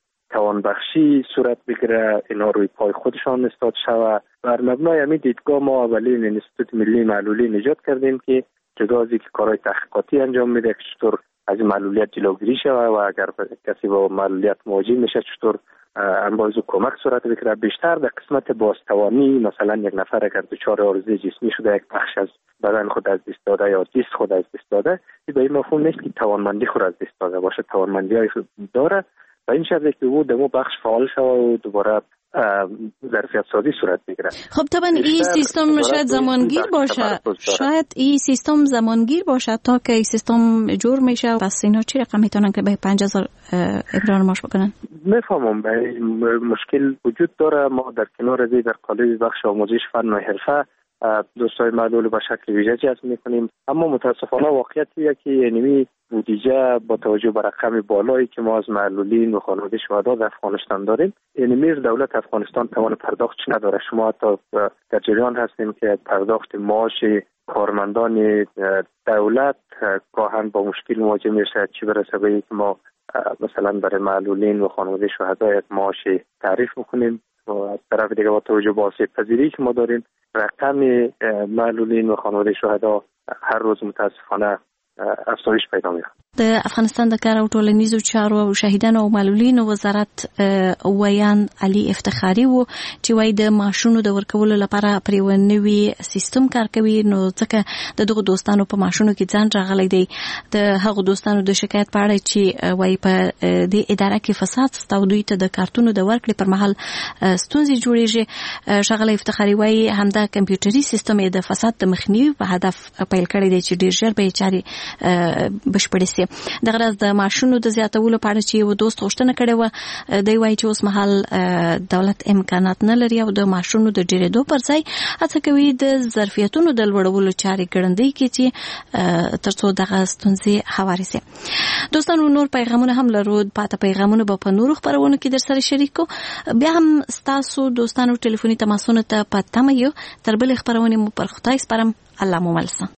توانبخشی صورت بگیره، اینا روی پای خودشان استاد شوه. بر مبنای همین دیدگاه ما اولین انستیتوت ملی معلولین ایجاد کردیم که جدا از اینکه کارهای تحقیقاتی انجام میده که چطور از معلولیت جلوگیری شود و اگر کسی با معلولیت مواجه میشه چطور انباز و کمک صورت بگیره. بیشتر در قسمت بازتوانی، مثلا یک نفر اگر دچار عارضه جسمی شده، یک بخش از بدن خود از دست داده یا جسم خود از دست داده، به این مفهوم نیست که توانمندی خود از دست داده باشه، توانمندی های داره و این شرط که او دمو بخش فعال شود و دوباره ظرفیت سازی صورت بگیره. خب طبعا این سیستم شاید زمانگیر باشه، شاید این سیستم زمانگیر باشه تا که این سیستم جور میشه. پس اینا چی رقم میتونن که به پنج هزار ابرار معاش بکنن؟ میفهمم مشکل وجود داره. ما در کنار ازی در قالب بخش آموزش فن و حرفه دوستای معلول به شکل ویژه جذب میکنیم، اما متاسفانه واقعیتیه که یعنی بودجه با توجه به رقم بالایی که ما از معلولین و خانواده شهدا در افغانستان داریم، یعنی میر دولت افغانستان توان پرداخت نداره. شما حتی در جریان هستیم که پرداخت معاش کارمندان دولت گاهن با مشکل مواجه میشه، چی برسه به اینکه ما مثلا برای معلولین و خانواده شهدا یک معاش تعریف میکنیم و از طرف دیگه با توجه به آسیب پذیری که ما داریم، رقم معلولین و خانواده شهدا هر روز متاسفانه افزایش پیدا میکنه. د افغانستان د کار او ټولنیزو چارو او شهیدانو او معلولینو وزارت ویان علي افتخاري وو چې وای د ماشونو د ورکولو لپاره پریونوي سیستم کار کوي، نو ځکه د دغه دوستانو په ماشونو کې ځان راغلی دی. د هغو دوستانو د شکایت په اړه چې وای په دې اداره کې فساد ستو دوی ته د کارتونو د ورکړې پر مهال ستونزې جوړیږي. شغله افتخاري وای همدا کمپیوټري سیستم د فساد د مخنیوي په هدف پیل کړی دی چې ډیر ژر به چاري بشپړې شي. دغه راز د ماشونو د زیاتولو په اړه چې یو دوست غوښتنه کړې وه، دی وایي چې اوس مهال دولت امکانات نه لري او د ماشونو د ډېرېدو پر ځای هڅه کوي د ظرفیتونو د لوړولو چارې ګړندۍ کړي چې تر څو دغه ستونزې هوارې شي. دوستانو نور پیغامونه هم لرو، پاته پیغامونه به په نورو خپرونو کې در سره شریک کو. بیا هم ستاسو دوستانو ټلیفوني تماسونه ته په تمه یو. تر بلې خپرونې مو پر خدای سپارم. الله مو مل شه.